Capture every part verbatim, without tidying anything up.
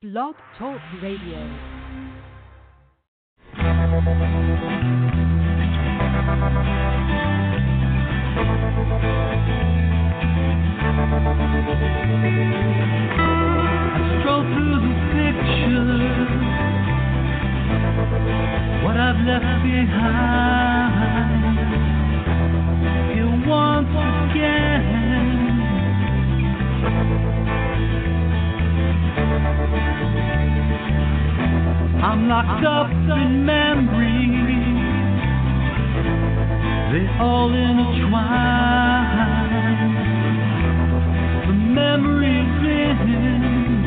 Blog Talk Radio. What I've left behind here once again. I'm locked up in memories, they all intertwine. The memories in,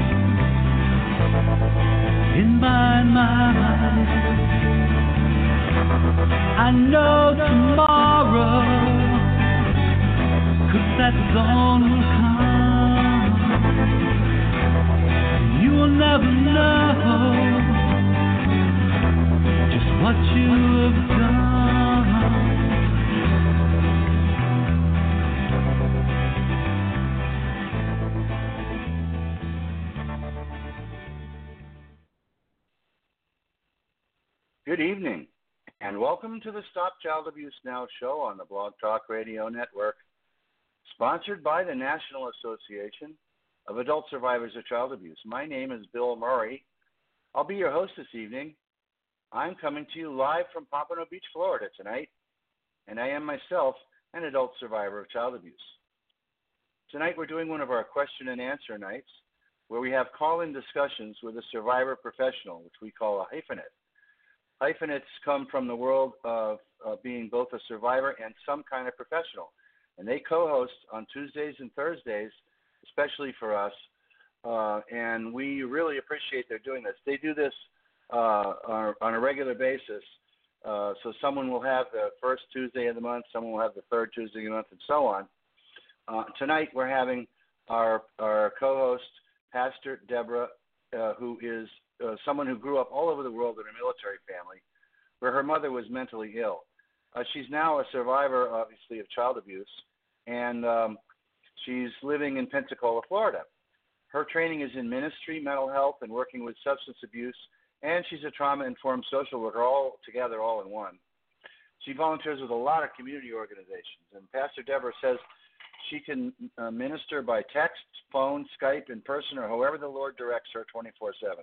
in my mind. I know tomorrow, 'cause that dawn will come. You will never know just what you have done. Good evening. And welcome to the Stop Child Abuse Now show on the Blog Talk Radio Network, sponsored by the National Association of Adult Survivors of Child Abuse. My name is Bill Murray. I'll be your host this evening. I'm coming to you live from Pompano Beach, Florida tonight, and I am myself an adult survivor of child abuse. Tonight we're doing one of our question and answer nights where we have call-in discussions with a survivor professional, which we call a hyphenate. Hyphenates come from the world of uh, being both a survivor and some kind of professional. And they co-host on Tuesdays and Thursdays, especially for us. Uh, and we really appreciate their doing this. They do this uh, on, on a regular basis. Uh, so someone will have the first Tuesday of the month, someone will have the third Tuesday of the month, and so on. Uh, tonight we're having our, our co-host, Pastor Deborah, uh, who is Uh, someone who grew up all over the world in a military family where her mother was mentally ill. Uh, she's now a survivor, obviously, of child abuse, and um, she's living in Pensacola, Florida. Her training is in ministry, mental health, and working with substance abuse, and she's a trauma-informed social worker all together, all in one. She volunteers with a lot of community organizations, and Pastor Deborah says she can uh, minister by text, phone, Skype, in person, or however the Lord directs her twenty-four seven.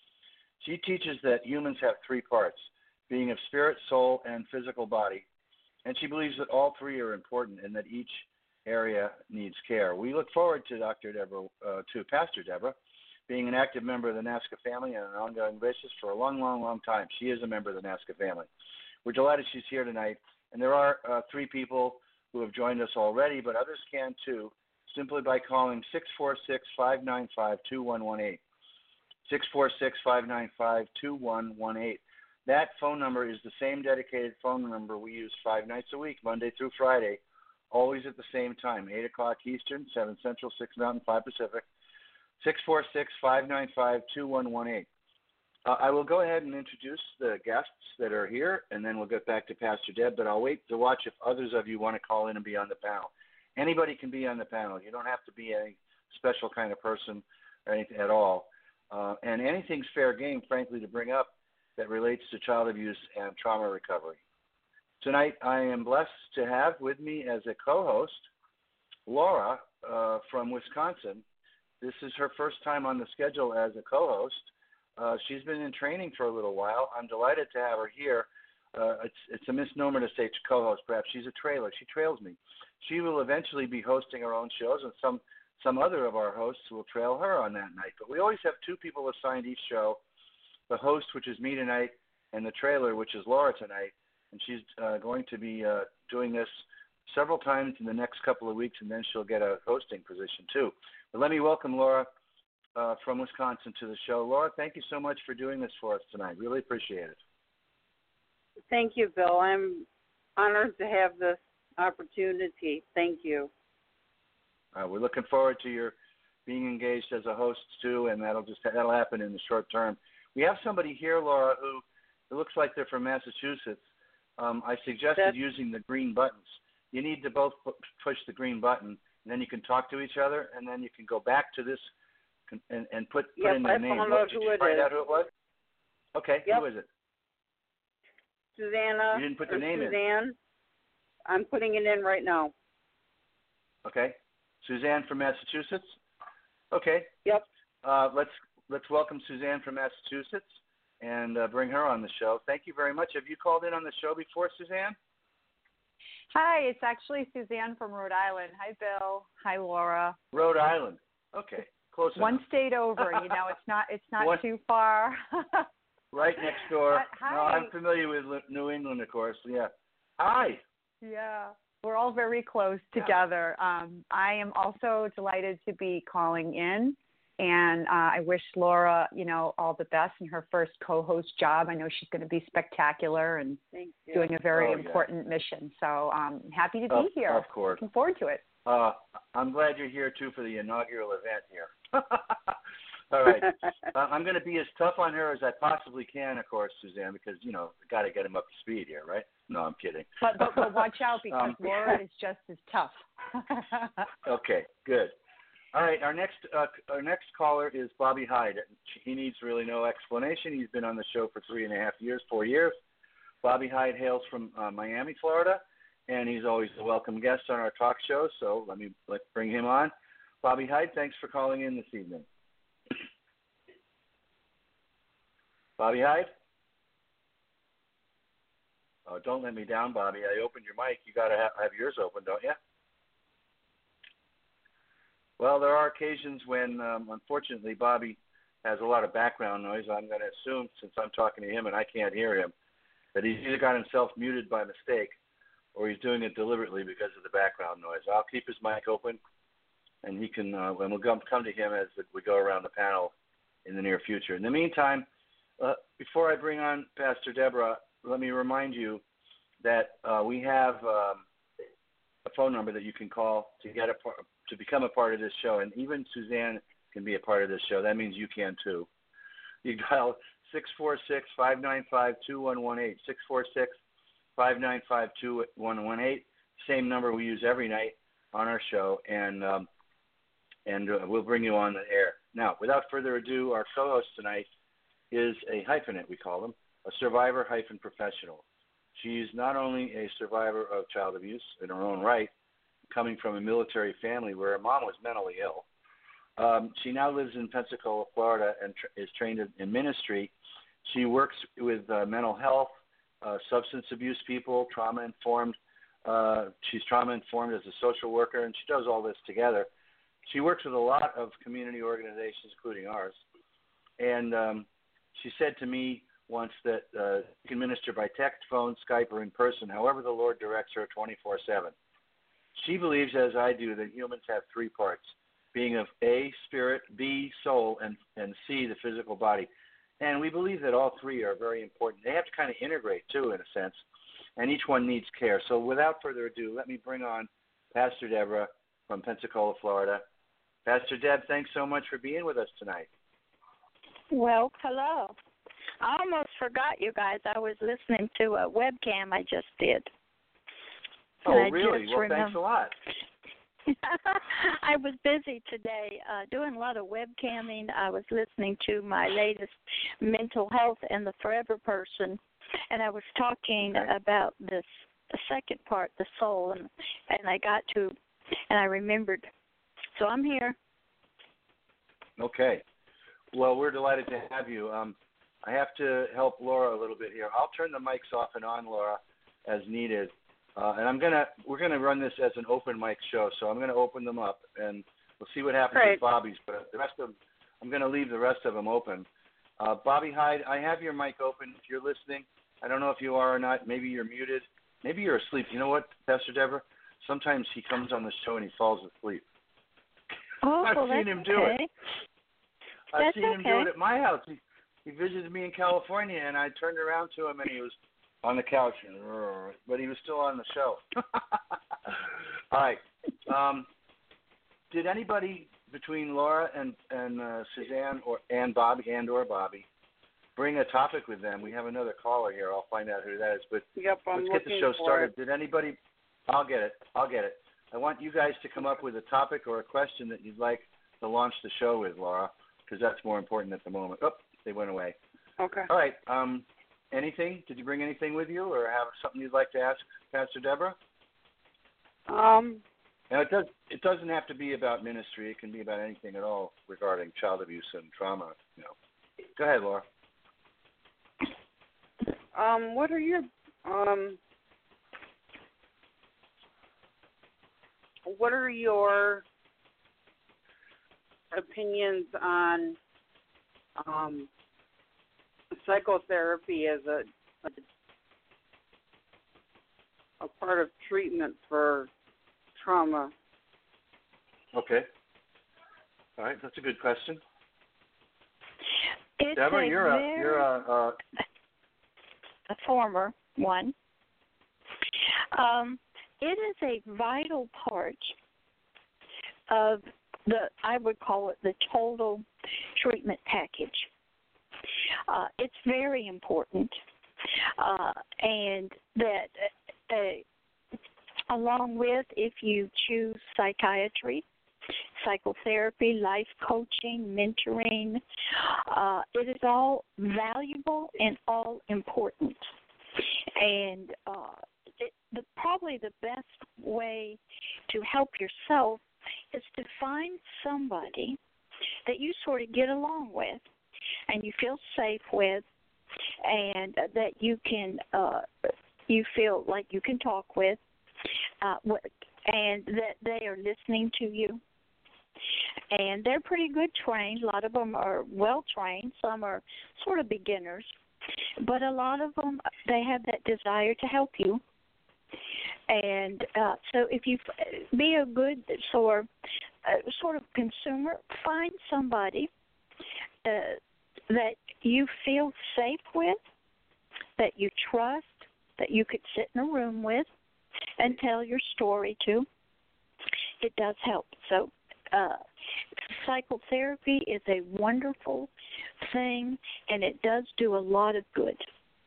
She teaches that humans have three parts, being of spirit, soul, and physical body, and she believes that all three are important and that each area needs care. We look forward to Doctor Deborah, uh, to Pastor Deborah, being an active member of the NAASCA family on an ongoing basis for a long, long, long time. She is a member of the NAASCA family. We're delighted she's here tonight, and there are uh, three people who have joined us already, but others can too, simply by calling six four six, five nine five, two one one eight. six four six, five nine five, two one one eight. That phone number is the same dedicated phone number we use five nights a week, Monday through Friday, always at the same time, eight o'clock Eastern, seven Central, six Mountain, five Pacific, six four six, five nine five, two one one eight. Uh, I will go ahead and introduce the guests that are here, and then we'll get back to Pastor Deb, but I'll wait to watch if others of you want to call in and be on the panel. Anybody can be on the panel. You don't have to be a special kind of person or anything at all. Uh, and anything's fair game, frankly, to bring up that relates to child abuse and trauma recovery. Tonight, I am blessed to have with me as a co-host Laura uh, from Wisconsin. This is her first time on the schedule as a co-host. Uh, she's been in training for a little while. I'm delighted to have her here. Uh, it's, it's a misnomer to say co-host, perhaps. She's a trailer. She trails me. She will eventually be hosting her own shows, and some Some other of our hosts will trail her on that night. But we always have two people assigned each show, the host, which is me tonight, and the trailer, which is Laura tonight. And she's uh, going to be uh, doing this several times in the next couple of weeks, and then she'll get a hosting position too. But let me welcome Laura uh, from Wisconsin to the show. Laura, thank you so much for doing this for us tonight. Really appreciate it. Thank you, Bill. I'm honored to have this opportunity. Thank you. Uh, we're looking forward to your being engaged as a host too, and that'll just that'll happen in the short term. We have somebody here, Laura, who it looks like they're from Massachusetts. Um, I suggested That's... using the green buttons. You need to both push the green button, and then you can talk to each other, and then you can go back to this and, and put, put Yep, in their I name. found What, out did who you it find is. out who it was? Okay, Yep. who is it? Susanna. You didn't put the or name in. Suzanne. I'm putting it in right now. Okay, Suzanne from Massachusetts. Okay. Yep. Uh, let's let's welcome Suzanne from Massachusetts and uh, bring her on the show. Thank you very much. Have you called in on the show before, Suzanne? Hi, it's actually Suzanne from Rhode Island. Hi, Bill. Hi, Laura. Rhode Island. Okay, close One enough. state over. You know, it's not it's not One, too far. right next door. But, hi. No, I'm familiar with New England, of course. Yeah. Hi. Yeah, we're all very close together. Um, I am also delighted to be calling in, and uh, I wish Laura, you know, all the best in her first co-host job. I know she's going to be spectacular and Thank you. doing a very Oh, yeah. important mission. So I'm happy to be Of, here. of course. Looking forward to it. Uh, I'm glad you're here, too, for the inaugural event here. All right. uh, I'm going to be as tough on her as I possibly can, of course, Suzanne, because, you know, got to get him up to speed here, right? No, I'm kidding. But, but, but watch out because Um, Laura is just as tough. Okay, good. All right, our next uh, our next caller is Bobby Hyde. He needs really no explanation. He's been on the show for three and a half years, four years. Bobby Hyde hails from uh, Miami, Florida, and he's always a welcome guest on our talk show. So let me let's bring him on. Bobby Hyde, thanks for calling in this evening. Bobby Hyde? Oh, don't let me down, Bobby. I opened your mic. You got to have, have yours open, don't you? Well, there are occasions when, um, unfortunately, Bobby has a lot of background noise. I'm going to assume, since I'm talking to him and I can't hear him, that he's either got himself muted by mistake or he's doing it deliberately because of the background noise. I'll keep his mic open, and he can, uh, and we'll come, come to him as we go around the panel in the near future. In the meantime, uh, before I bring on Pastor Deborah, let me remind you that uh, we have um, a phone number that you can call to get a part, to become a part of this show, and even Suzanne can be a part of this show. That means you can too. You dial six four six, five nine five, two one one eight, six four six, five nine five, two one one eight, same number we use every night on our show, and um, and uh, we'll bring you on the air. Now, without further ado, our co-host tonight is a hyphenate, we call them, a survivor hyphen professional. She's not only a survivor of child abuse in her own right, coming from a military family where her mom was mentally ill. Um, she now lives in Pensacola, Florida, and tr- is trained in, in ministry. She works with uh, mental health, uh, substance abuse people, trauma-informed. Uh, she's trauma-informed as a social worker, and she does all this together. She works with a lot of community organizations, including ours. And um, she said to me once that uh, she can minister by text, phone, Skype, or in person, however the Lord directs her twenty-four seven. She believes, as I do, that humans have three parts, being of A, spirit, B, soul, and, and C, the physical body. And we believe that all three are very important. They have to kind of integrate, too, in a sense, and each one needs care. So without further ado, let me bring on Pastor Deborah from Pensacola, Florida. Pastor Deb, thanks so much for being with us tonight. Well, hello. I almost forgot you guys. I was listening to a webcam I just did. Oh, And I really? just Well, remember... thanks a lot. I was busy today uh, doing a lot of webcamming. I was listening to my latest mental health and the forever person, and I was talking Okay. about this the second part, the soul, and, and I got to, and I remembered. So I'm here. Okay. Well, we're delighted to have you. Um, I have to help Laura a little bit here. I'll turn the mics off and on, Laura, as needed. Uh, and I'm gonna we're gonna run this as an open mic show, so I'm gonna open them up and we'll see what happens Great. with Bobby's. But the rest of them, I'm gonna leave the rest of them open. Uh, Bobby Hyde, I have your mic open. If you're listening, I don't know if you are or not. Maybe you're muted. Maybe you're asleep. You know what, Pastor Deborah? Sometimes he comes on the show and he falls asleep. Oh, I've well, seen that's him do okay. it. I've That's seen him do okay. it at my house. He, he visited me in California, and I turned around to him, and he was on the couch, and, but he was still on the show. All right. Um, did anybody between Laura and and uh, Suzanne or and Bobby and or Bobby bring a topic with them? We have another caller here. I'll find out who that is. But Yep, I'm let's get the looking show for started. it. Did anybody? I'll get it. I'll get it. I want you guys to come up with a topic or a question that you'd like to launch the show with, Laura, because that's more important at the moment. Oh, they went away. Okay. All right. Um, anything? Did you bring anything with you, or have something you'd like to ask Pastor Deborah? Um. Now, it does. It doesn't have to be about ministry. It can be about anything at all regarding child abuse and trauma. You know. Go ahead, Laura. Um. What are your um. What are your opinions on um, psychotherapy as a, a a part of treatment for trauma? Okay. All right, that's a good question. It's Deborah, a you're a very, you're a, a a former one. Um, it is a vital part of the, I would call it the total treatment package. Uh, it's very important, uh, and that uh, along with, if you choose psychiatry, psychotherapy, life coaching, mentoring, uh, it is all valuable and all important. And uh, it, the, probably the best way to help yourself is to find somebody that you sort of get along with and you feel safe with, and that you can uh, you feel like you can talk with, uh, and that they are listening to you. And they're pretty good trained. A lot of them are well trained. Some are sort of beginners, but a lot of them, they have that desire to help you. And uh, so if you be a good sort of, uh, sort of consumer, find somebody uh, that you feel safe with, that you trust, that you could sit in a room with and tell your story to. It does help. So uh, psychotherapy is a wonderful thing, and it does do a lot of good.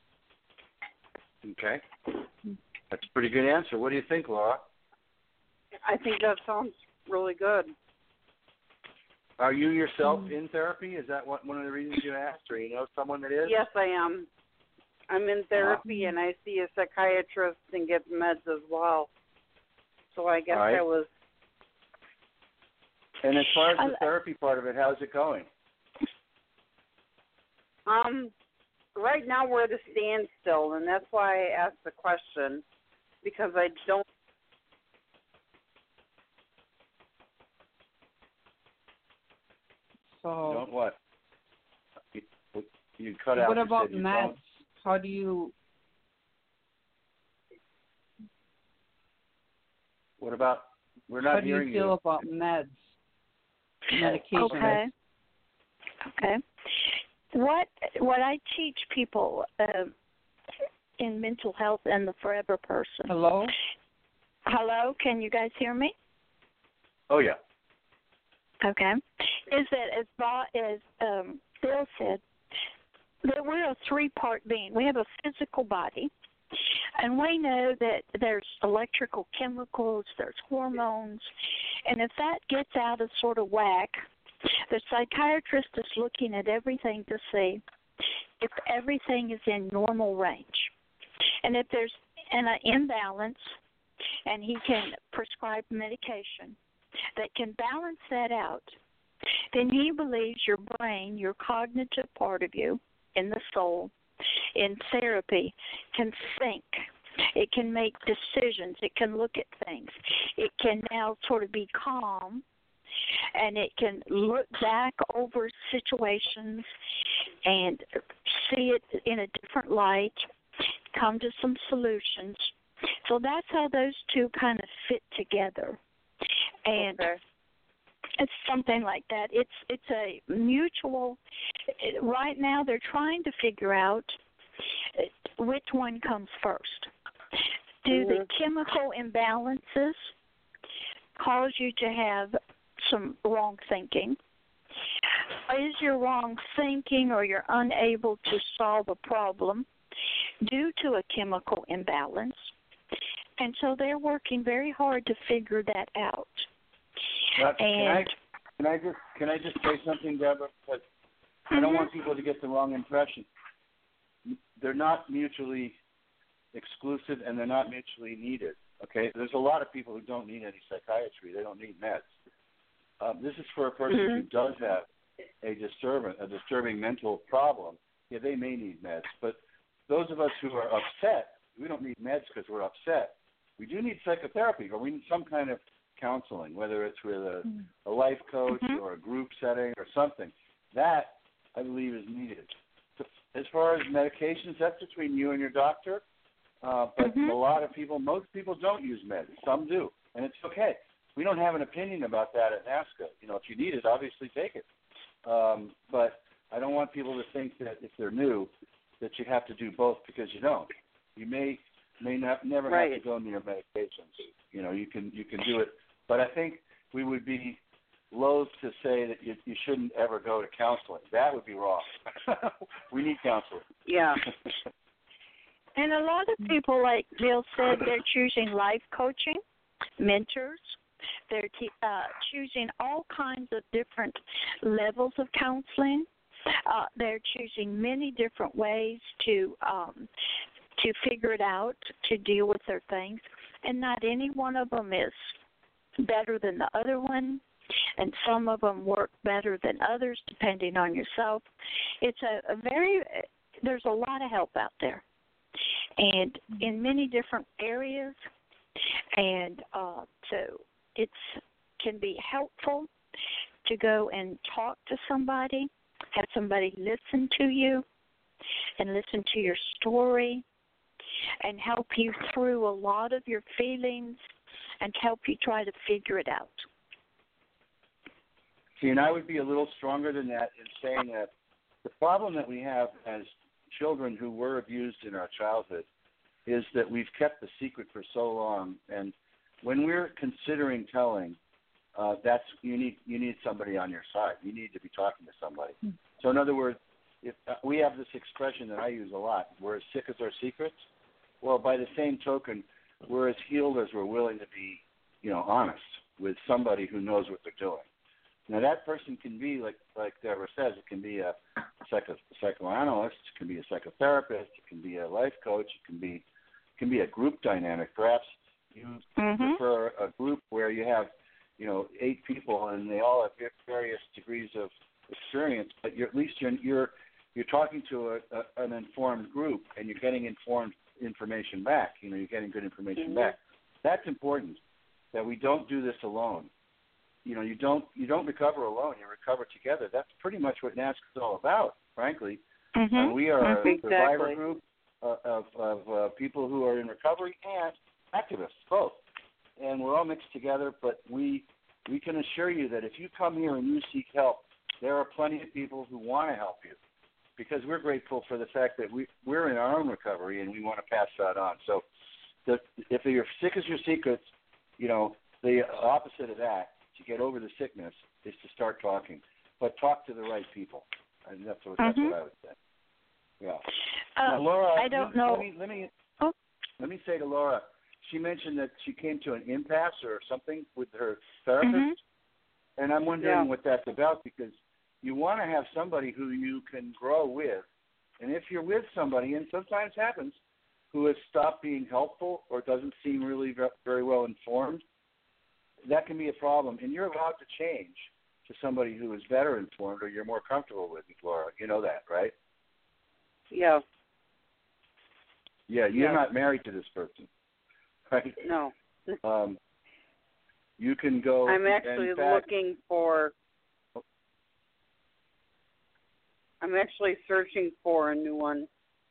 Okay. That's a pretty good answer. What do you think, Laura? I think that sounds really good. Are you yourself in therapy? Is that what, one of the reasons you asked, or you know someone that is? Yes, I am. I'm in therapy, uh-huh. and I see a psychiatrist and get meds as well. So I guess right. I was... And as far as the therapy part of it, how's it going? Um, right now we're at a standstill, and that's why I asked the question, because I don't... So, don't what? You, you cut out. What you about said you meds? don't. How do you... What about... We're not How do you hearing feel you. about meds? Medication. Okay. Okay. What what I teach people uh, in mental health and the Forever Person. Hello? Hello, can you guys hear me? Oh, yeah. Okay. Is that as, as um, Bill said, that we're a three-part being. We have a physical body, and we know that there's electrical chemicals, there's hormones, and if that gets out of sort of whack, the psychiatrist is looking at everything to see if everything is in normal range. And if there's an imbalance, and he can prescribe medication that can balance that out, then he believes your brain, your cognitive part of you, in the soul, in therapy, can think. It can make decisions. It can look at things. It can now sort of be calm, and it can look back over situations and see it in a different light, come to some solutions. So that's how those two kind of fit together. And okay. It's something like that. It's it's a mutual. Right now, they're trying to figure out which one comes first. Do mm-hmm. the chemical imbalances cause you to have some wrong thinking? Is your wrong thinking, or you're unable to solve a problem due to a chemical imbalance? And so they're working very hard to figure that out. But and can I Can I just can I just say something, Deborah? But Mm-hmm. I don't want people to get the wrong impression. They're not mutually exclusive, and they're not mutually needed. Okay, there's a lot of people who don't need any psychiatry. They don't need meds. Um, this is for a person Mm-hmm. who does have a disturbance, a disturbing mental problem. Yeah, they may need meds, but those of us who are upset, we don't need meds because we're upset. We do need psychotherapy, or we need some kind of counseling, whether it's with a, a life coach Mm-hmm. or a group setting or something. That, I believe, is needed. So as far as medications, that's between you and your doctor. Uh, but Mm-hmm. a lot of people, most people don't use meds. Some do, and it's okay. We don't have an opinion about that at NAASCA. You know, if you need it, obviously take it. Um, but I don't want people to think that if they're new, that you have to do both, because you don't. You may may not never Right. have to go into your medications. You know, you can you can do it. But I think we would be loath to say that you, you shouldn't ever go to counseling. That would be wrong. We need counseling. Yeah. And a lot of people, like Bill said, they're choosing life coaching, mentors. They're t- uh, choosing all kinds of different levels of counseling. Uh, they're choosing many different ways to um, to figure it out, to deal with their things. And not any one of them is better than the other one. And some of them work better than others, depending on yourself. It's a, a very, there's a lot of help out there. And in many different areas. And uh, so it can be helpful to go and talk to somebody, have somebody listen to you and listen to your story and help you through a lot of your feelings and help you try to figure it out. See, and I would be a little stronger than that in saying that the problem that we have as children who were abused in our childhood is that we've kept the secret for so long. And when we're considering telling, uh, that's you need you need somebody on your side. You need to be talking to somebody. Mm-hmm. So in other words, if uh, we have this expression that I use a lot, we're as sick as our secrets. Well, by the same token, we're as healed as we're willing to be, you know, honest with somebody who knows what they're doing. Now, that person can be, like like Deborah says, it can be a psycho, psychoanalyst, it can be a psychotherapist, it can be a life coach, it can be it can be a group dynamic. Perhaps you Mm-hmm. prefer a group where you have, you know, eight people and they all have various degrees of experience, but you're, at least you're you're, you're talking to a, a, an informed group and you're getting informed information back. You know, you're getting good information Mm-hmm. back. That's important, that we don't do this alone. You know, you don't you don't recover alone. You recover together. That's pretty much what NAASCA is all about, frankly. Mm-hmm. Uh, we are Mm-hmm. a survivor Exactly. group uh, of, of uh, people who are in recovery and activists, both. And we're all mixed together, but we we can assure you that if you come here and you seek help, there are plenty of people who want to help you, because we're grateful for the fact that we, we're in our own recovery and we want to pass that on. So the, if you're sick as your secrets, you know, the opposite of that, to get over the sickness, is to start talking. But talk to the right people. And that's what, that's Mm-hmm. what I would say. Yeah. Uh, now, Laura, I don't let, know. Let me, let, me, Oh. let me say to Laura, she mentioned that she came to an impasse or something with her therapist. Mm-hmm. And I'm wondering Yeah. what that's about, because you want to have somebody who you can grow with. And if you're with somebody, and sometimes happens, who has stopped being helpful or doesn't seem really very well informed, that can be a problem. And you're allowed to change to somebody who is better informed or you're more comfortable with, Laura. You know that, right? Yeah. Yeah, you're Yeah. not married to this person, right? No. Um, you can go. I'm actually in fact, looking for. I'm actually searching for a new one.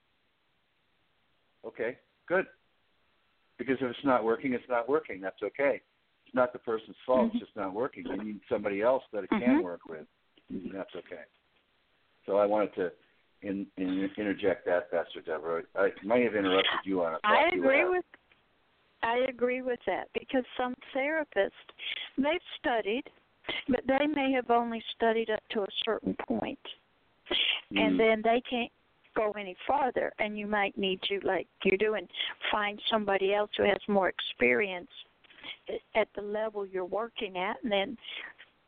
Okay, good. Because if it's not working, it's not working. That's okay. It's not the person's fault. Mm-hmm. It's just not working. You need somebody else that it Mm-hmm. can work with. And that's okay. So I wanted to in, in, interject that, Pastor Deborah. I might have interrupted you on a thought I you agree had. with I agree with that, because some therapists, they've studied, but they may have only studied up to a certain point. Mm. And then they can't go any farther, and you might need to, like you're doing, find somebody else who has more experience at the level you're working at, and then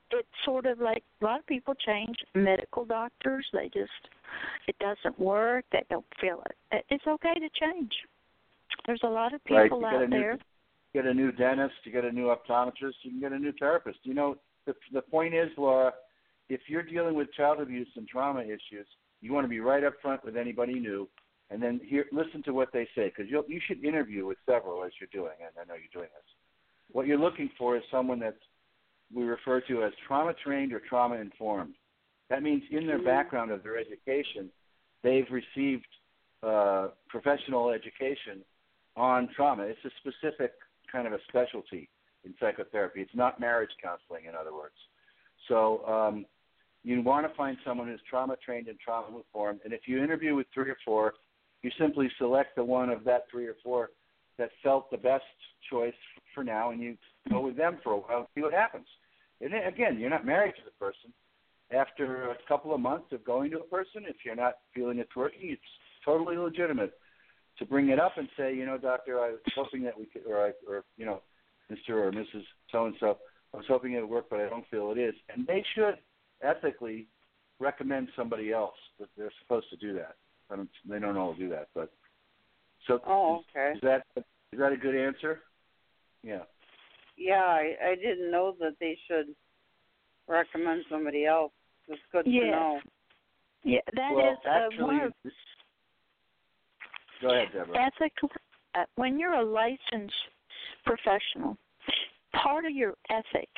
it's sort of like a lot of people change medical doctors. They just, it doesn't work. They don't feel it. It's okay to change. There's a lot of people right. out new, there. You get a new dentist, you get a new optometrist, you can get a new therapist. You know, the, the point is, Laura, if you're dealing with child abuse and trauma issues, you want to be right up front with anybody new, and then hear, listen to what they say, because you you should interview with several as you're doing, and I know you're doing this. What you're looking for is someone that's we refer to as trauma-trained or trauma-informed. That means in their background of their education, they've received uh, professional education on trauma. It's a specific kind of a specialty in psychotherapy. It's not marriage counseling, in other words. So um, you want to find someone who's trauma-trained and trauma-informed, and if you interview with three or four, you simply select the one of that three or four that felt the best choice for now, and you go with them for a while and see what happens. And then, again, you're not married to the person. After a couple of months of going to a person, if you're not feeling it's working, it's totally legitimate to bring it up and say, you know, doctor, I was hoping that we could, or, I, or you know, Mister or Missus So-and-so, I was hoping it would work, but I don't feel it is. And they should ethically recommend somebody else. But they're supposed to do that. I don't, they don't all do that, but so. Oh, okay. Is, is that is that a good answer? Yeah. Yeah, I, I didn't know that they should recommend somebody else. It's good Yes. to know. Yeah, that well, is actually, uh, one of, go ahead, Deborah. ethical. Uh, when you're a licensed professional, part of your ethics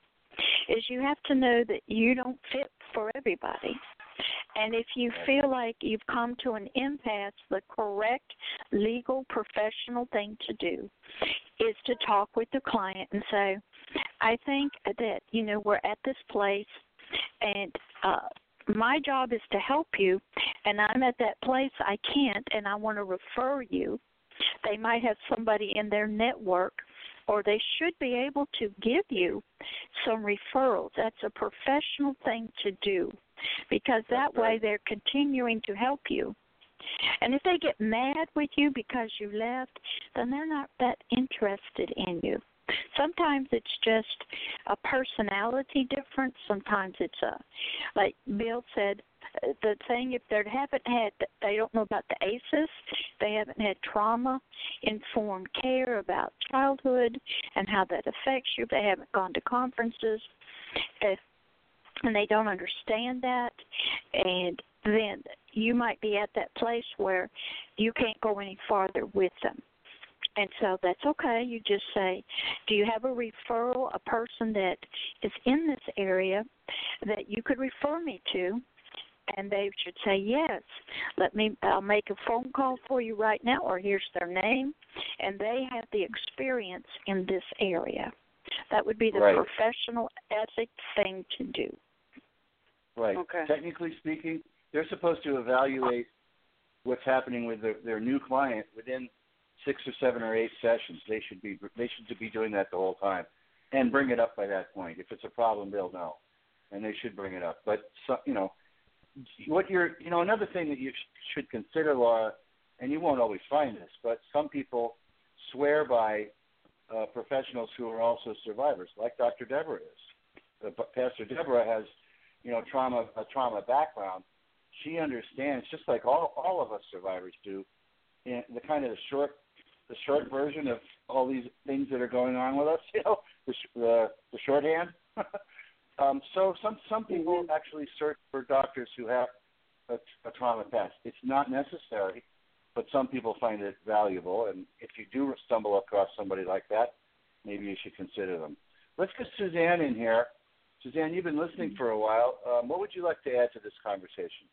is you have to know that you don't fit for everybody. And if you feel like you've come to an impasse, the correct legal professional thing to do is to talk with the client and say, I think that, you know, we're at this place and uh, my job is to help you, and I'm at that place I can't, and I want to refer you. They might have somebody in their network, or they should be able to give you some referrals. That's a professional thing to do, because that way they're continuing to help you. And if they get mad with you because you left, then they're not that interested in you. Sometimes it's just a personality difference. Sometimes it's a, like Bill said, the thing, if they haven't had, they don't know about the A C Es, they haven't had trauma-informed care about childhood and how that affects you, they haven't gone to conferences, if, and they don't understand that, and then you might be at that place where you can't go any farther with them. And so that's okay. You just say, do you have a referral, a person that is in this area that you could refer me to? And they should say, yes, let me, I'll make a phone call for you right now, or here's their name, and they have the experience in this area. That would be the right. professional ethic thing to do. Right. Okay. Technically speaking, they're supposed to evaluate what's happening with their, their new client within six or seven or eight sessions. They should be they should be doing that the whole time, and bring it up by that point. If it's a problem, they'll know, and they should bring it up. But so, you know, what you're you know another thing that you sh- should consider, Laura, and you won't always find this, but some people swear by uh, professionals who are also survivors, like Doctor Deborah is. Uh, Pastor Deborah has, you know, trauma a trauma background. She understands, just like all all of us survivors do, in the kind of the short the short version of all these things that are going on with us, you know, the the, the shorthand. um, so some some people actually search for doctors who have a, a trauma past. It's not necessary, but some people find it valuable. And if you do stumble across somebody like that, maybe you should consider them. Let's get Suzanne in here. Suzanne, you've been listening for a while. Um, what would you like to add to this conversation?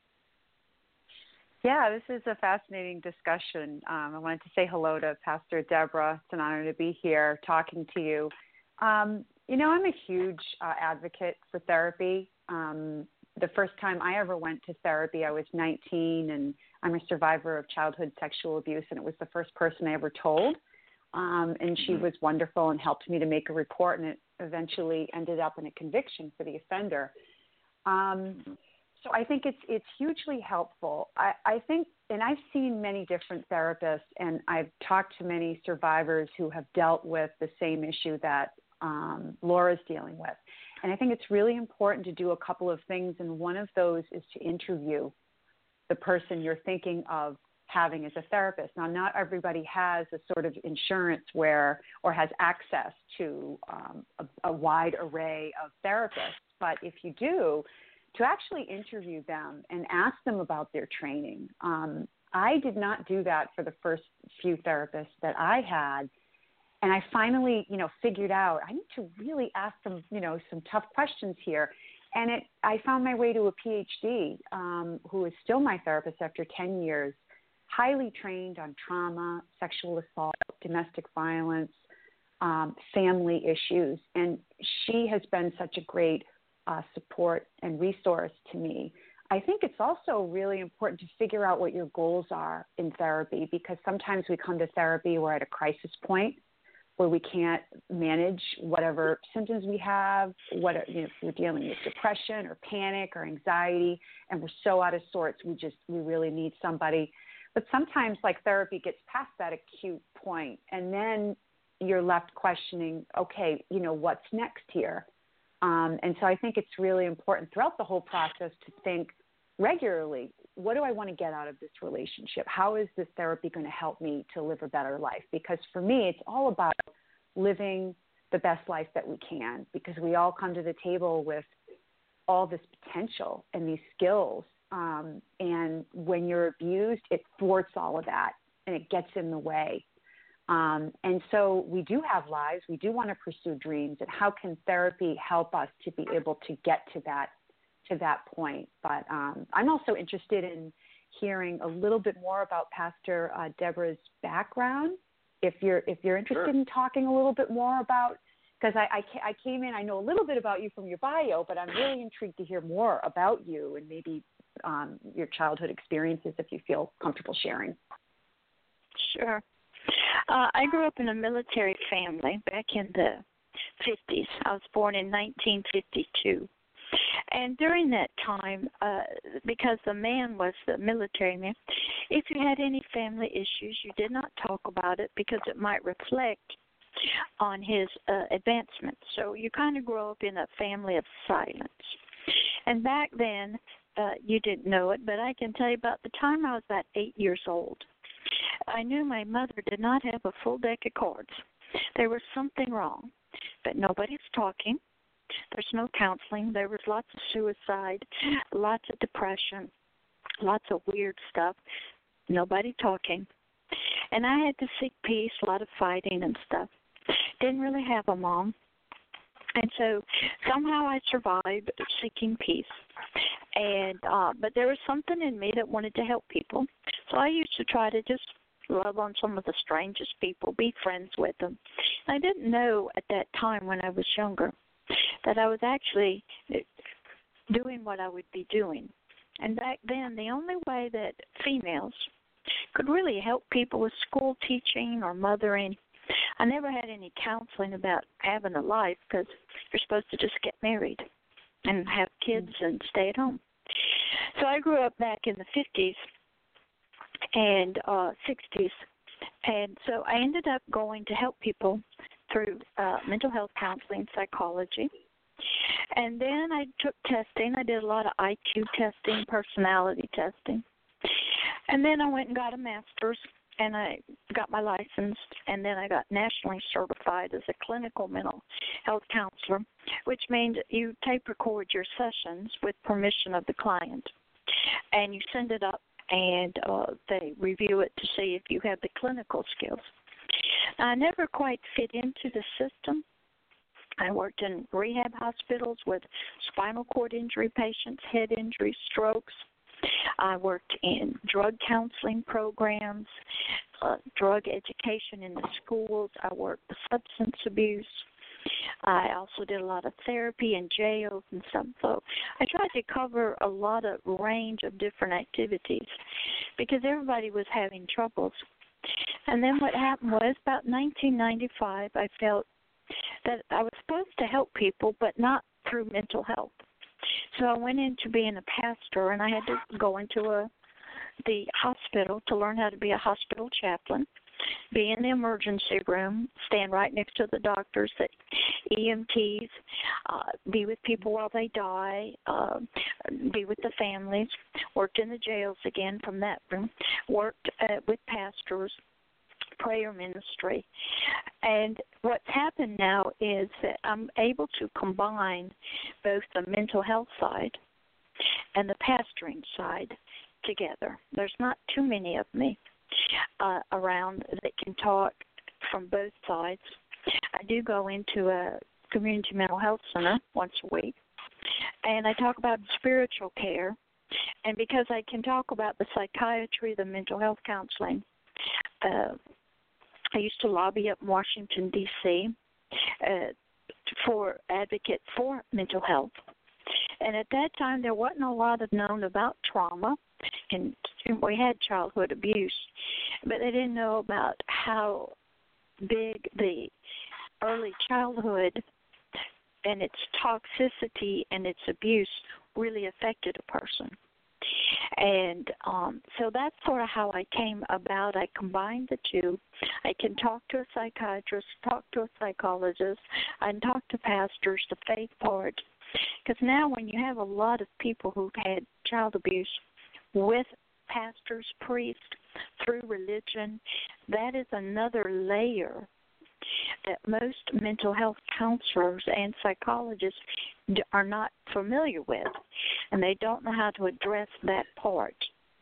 Yeah, this is a fascinating discussion. Um, I wanted to say hello to Pastor Deborah. It's an honor to be here talking to you. Um, you know, I'm a huge uh, advocate for therapy. Um, the first time I ever went to therapy, I was nineteen, and I'm a survivor of childhood sexual abuse, and it was the first person I ever told. Um, and she was wonderful and helped me to make a report, and it eventually ended up in a conviction for the offender. Um, So I think it's it's hugely helpful. I, I think, and I've seen many different therapists, and I've talked to many survivors who have dealt with the same issue that um, Laura's dealing with. And I think it's really important to do a couple of things, and one of those is to interview the person you're thinking of having as a therapist. Now, not everybody has a sort of insurance where, or has access to um, a, a wide array of therapists, but if you do, to actually interview them and ask them about their training. Um, I did not do that for the first few therapists that I had. And I finally, you know, figured out I need to really ask them, you know, some tough questions here. And it, I found my way to a P H D um, who is still my therapist after ten years, highly trained on trauma, sexual assault, domestic violence, um, family issues. And she has been such a great uh, support and resource to me. I think it's also really important to figure out what your goals are in therapy, because sometimes we come to therapy, we're at a crisis point where we can't manage whatever symptoms we have, what you know, if we're dealing with depression or panic or anxiety, and we're so out of sorts, we just, we really need somebody. But sometimes like therapy gets past that acute point, and then you're left questioning, okay, you know, what's next here? Um, and so I think it's really important throughout the whole process to think regularly, what do I want to get out of this relationship? How is this therapy going to help me to live a better life? Because for me, it's all about living the best life that we can, because we all come to the table with all this potential and these skills. Um, and when you're abused, it thwarts all of that and it gets in the way. Um, and so we do have lives. We do want to pursue dreams. And how can therapy help us to be able to get to that to that point? But um, I'm also interested in hearing a little bit more about Pastor uh, Deborah's background. If you're if you're interested Sure. in talking a little bit more about, because I, I, I came in, I know a little bit about you from your bio, but I'm really intrigued to hear more about you and maybe um, your childhood experiences, if you feel comfortable sharing. Sure. Uh, I grew up in a military family back in the fifties. I was born in nineteen fifty-two. And during that time, uh, because the man was the military man, if you had any family issues, you did not talk about it because it might reflect on his uh, advancement. So you kind of grow up in a family of silence. And back then, uh, you didn't know it, but I can tell you about the time I was about eight years old. I knew my mother did not have a full deck of cards. There was something wrong, but nobody's talking. There's no counseling. There was lots of suicide, lots of depression, lots of weird stuff. Nobody talking. And I had to seek peace, a lot of fighting and stuff. Didn't really have a mom. And so somehow I survived seeking peace. And uh, but there was something in me that wanted to help people. So I used to try to just love on some of the strangest people, be friends with them. And I didn't know at that time when I was younger that I was actually doing what I would be doing. And back then, the only way that females could really help people with school teaching or mothering, I never had any counseling about having a life because you're supposed to just get married and have kids and stay at home. So I grew up back in the fifties and uh, sixties, and so I ended up going to help people through uh, mental health counseling, psychology. And then I took testing. I did a lot of I Q testing, personality testing. And then I went and got a master's, and I got my license, and then I got nationally certified as a clinical mental health counselor, which means you tape record your sessions with permission of the client, and you send it up, and uh, they review it to see if you have the clinical skills. Now, I never quite fit into the system. I worked in rehab hospitals with spinal cord injury patients, head injuries, strokes. I worked in drug counseling programs, uh, drug education in the schools. I worked with substance abuse. I also did a lot of therapy in jails and stuff. So I tried to cover a lot of range of different activities because everybody was having troubles. And then what happened was about nineteen ninety-five, I felt that I was supposed to help people, but not through mental health. So I went into being a pastor, and I had to go into a the hospital to learn how to be a hospital chaplain. be in the emergency room, stand right next to the doctors, the E M Ts, uh, be with people while they die, uh, be with the families, worked in the jails again from that room, worked uh, with pastors, prayer ministry. And what's happened now is that I'm able to combine both the mental health side and the pastoring side together. There's not too many of me uh, around that can talk from both sides. I do go into a community mental health center once a week, and I talk about spiritual care. And because I can talk about the psychiatry, the mental health counseling, uh, I used to lobby up in Washington, D C uh, for advocate for mental health. And at that time, there wasn't a lot of known about trauma, and we had childhood abuse, but they didn't know about how big the early childhood and its toxicity and its abuse really affected a person. And um, so that's sort of how I came about. I combined the two. I can talk to a psychiatrist, talk to a psychologist, I can talk to pastors, the faith part. Because now when you have a lot of people who've had child abuse with pastors, priests, through religion, that is another layer that most mental health counselors and psychologists are not familiar with, and they don't know how to address that part.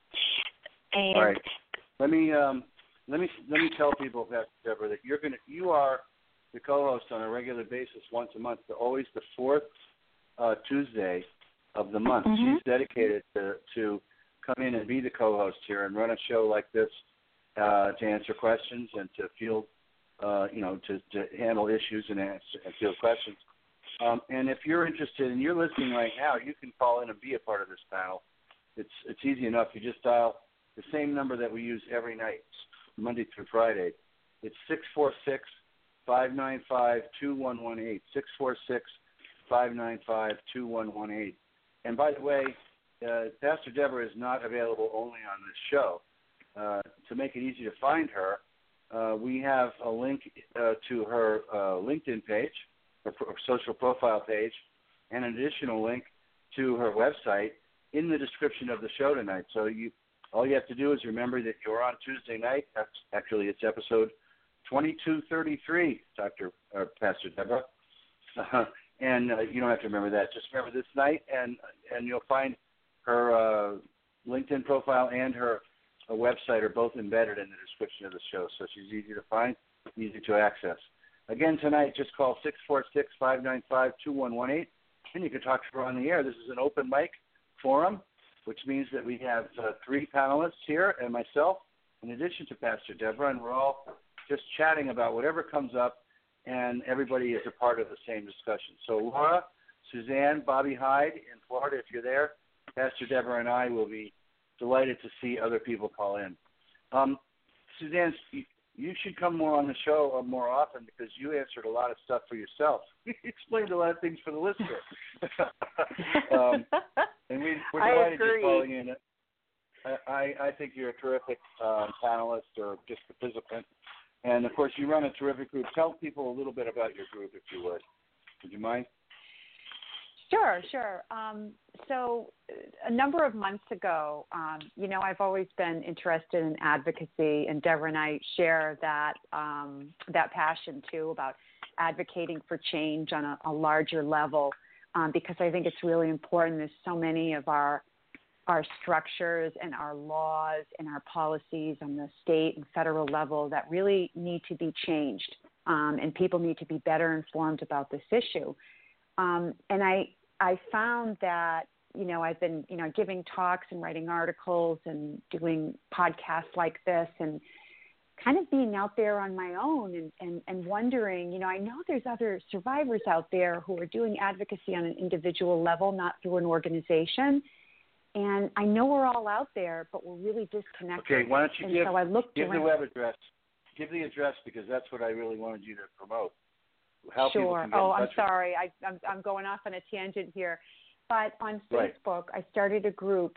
And all right, let me um, let me let me tell people, Pastor Deborah, that you're gonna you are the co-host on a regular basis once a month, but always the fourth uh, Tuesday of the month. Mm-hmm. She's dedicated to to come in and be the co-host here and run a show like this uh, to answer questions and to field. Uh, you know, to, to handle issues and answer and field questions. Um, and if you're interested and you're listening right now, you can call in and be a part of this panel. It's it's easy enough. You just dial the same number that we use every night, Monday through Friday. It's six four six, five nine five, two one one eight, six four six, five nine five, two one one eight. And by the way, uh, Pastor Deborah is not available only on this show. Uh, to make it easy to find her, Uh, we have a link uh, to her uh, LinkedIn page, her pro- social profile page, and an additional link to her website in the description of the show tonight. So you, all you have to do is remember that you're on Tuesday night. That's actually, it's episode twenty-two thirty-three, Doctor Uh, Pastor Deborah. Uh, and uh, you don't have to remember that. Just remember this night, and and you'll find her uh, LinkedIn profile and her a website are both embedded in the description of the show, so she's easy to find, easy to access. Again, tonight, just call six four six, five nine five, two one one eight, and you can talk to her on the air. This is an open mic forum, which means that we have uh, three panelists here and myself, in addition to Pastor Deborah, and we're all just chatting about whatever comes up, and everybody is a part of the same discussion. So Laura, Suzanne, Bobby Hyde in Florida, if you're there, Pastor Deborah and I will be delighted to see other people call in. Um, Suzanne, you, you should come more on the show more often because you answered a lot of stuff for yourself. You explained a lot of things for the listener. um, and we, we're delighted you're calling in. I, I, I think you're a terrific um, panelist or just participant. And, of course, you run a terrific group. Tell people a little bit about your group, if you would. Would you mind? Sure, sure. Um, so a number of months ago, um, you know, I've always been interested in advocacy, and Deborah and I share that um, that passion, too, about advocating for change on a, a larger level, um, because I think it's really important. There's so many of our our structures and our laws and our policies on the state and federal level that really need to be changed, um, and people need to be better informed about this issue. Um, and I I found that, you know, I've been, you know, giving talks and writing articles and doing podcasts like this and kind of being out there on my own and, and, and wondering, you know, I know there's other survivors out there who are doing advocacy on an individual level, not through an organization. And I know we're all out there, but we're really disconnected. Okay, why don't you and give, so I looked give around. the web address. Give the address because that's what I really wanted you to promote. How sure. People oh, can I'm sorry. I, I'm, I'm going off on a tangent here. But on Facebook, right. I started a group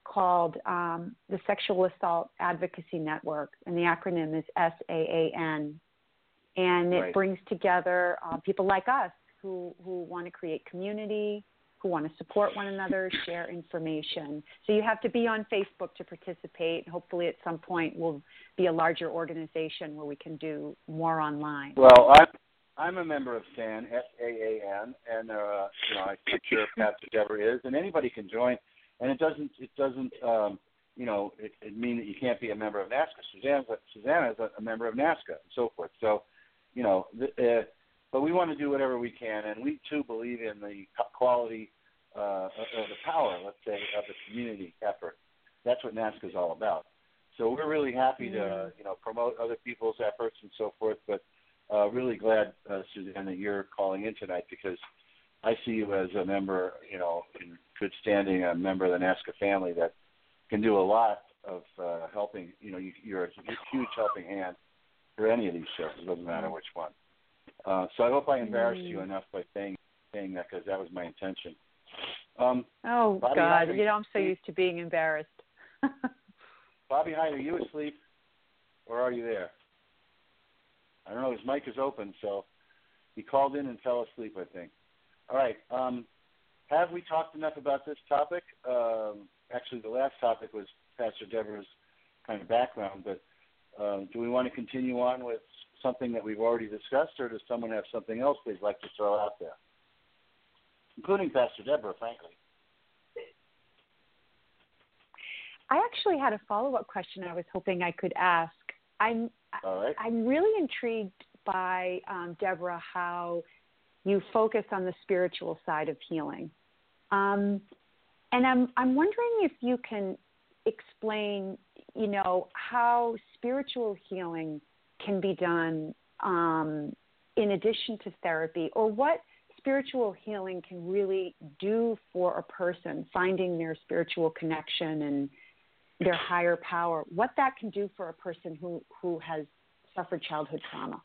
called um, the Sexual Assault Advocacy Network, and the acronym is S A A N. And it Right. brings together uh, people like us who, who want to create community, who want to support one another, share information. So you have to be on Facebook to participate. Hopefully at some point we'll be a larger organization where we can do more online. Well, I'm I'm a member of S A N, S A A N, and uh, you know, I'm sure Pastor Deborah is, and anybody can join. And it doesn't it doesn't um, you know it, it mean that you can't be a member of NAASCA. Susanna's a, Susanna is a, a member of NAASCA and so forth. So, you know, the, uh, but we want to do whatever we can, and we too believe in the quality uh, or the power, let's say, of the community effort. That's what NAASCA is all about. So we're really happy to, you know, promote other people's efforts and so forth. But uh, really glad, uh, Suzanne, that you're calling in tonight, because I see you as a member, you know, in good standing, a member of the NAASCA family that can do a lot of uh, helping. You know, you, you're a huge helping hand for any of these shows. It doesn't matter which one. Uh, so I hope I embarrassed you enough by saying saying that, because that was my intention. Um, oh, Bobby God. Hyde, You know, I'm so used to being embarrassed. Bobby Hyde, are you asleep, or are you there? I don't know. His mic is open, so he called in and fell asleep, I think. All right. Um, have we talked enough about this topic? Um, actually, the last topic was Pastor Deborah's kind of background, but um, do we want to continue on with something that we've already discussed, or does someone have something else they'd like to throw out there, including Pastor Deborah, frankly? I actually had a follow-up question I was hoping I could ask. I'm All right. I'm really intrigued by, um, Deborah, how you focus on the spiritual side of healing. Um, and I'm I'm wondering if you can explain, you know, how spiritual healing can be done um, in addition to therapy, or what spiritual healing can really do for a person, finding their spiritual connection and their higher power, what that can do for a person who, who has suffered childhood trauma.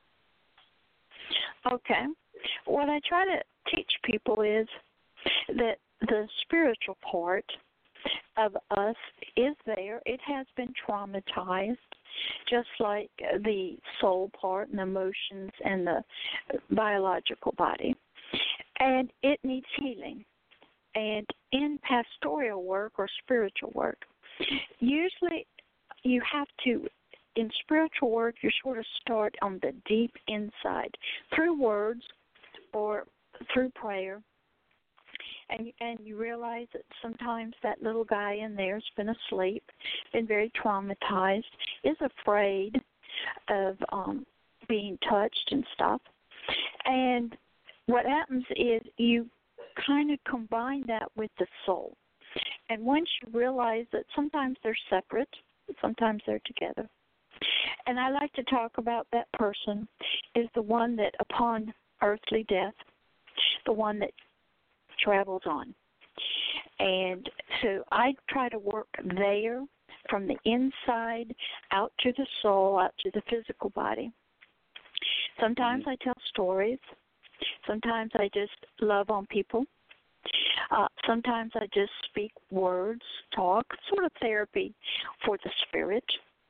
Okay. What I try to teach people is that the spiritual part of us is there. It has been traumatized, just like the soul part and the emotions and the biological body. And it needs healing. And in pastoral work or spiritual work, usually you have to, in spiritual work, you sort of start on the deep inside through words or through prayer. And, and you realize that sometimes that little guy in there has been asleep, been very traumatized, is afraid of um, being touched and stuff. And what happens is you kind of combine that with the soul. And once you realize that sometimes they're separate, sometimes they're together. And I like to talk about that person is the one that upon earthly death, the one that travels on. And so I try to work there from the inside out to the soul, out to the physical body. Sometimes I tell stories. Sometimes I just love on people. Uh, sometimes I just speak words, talk, sort of therapy for the spirit.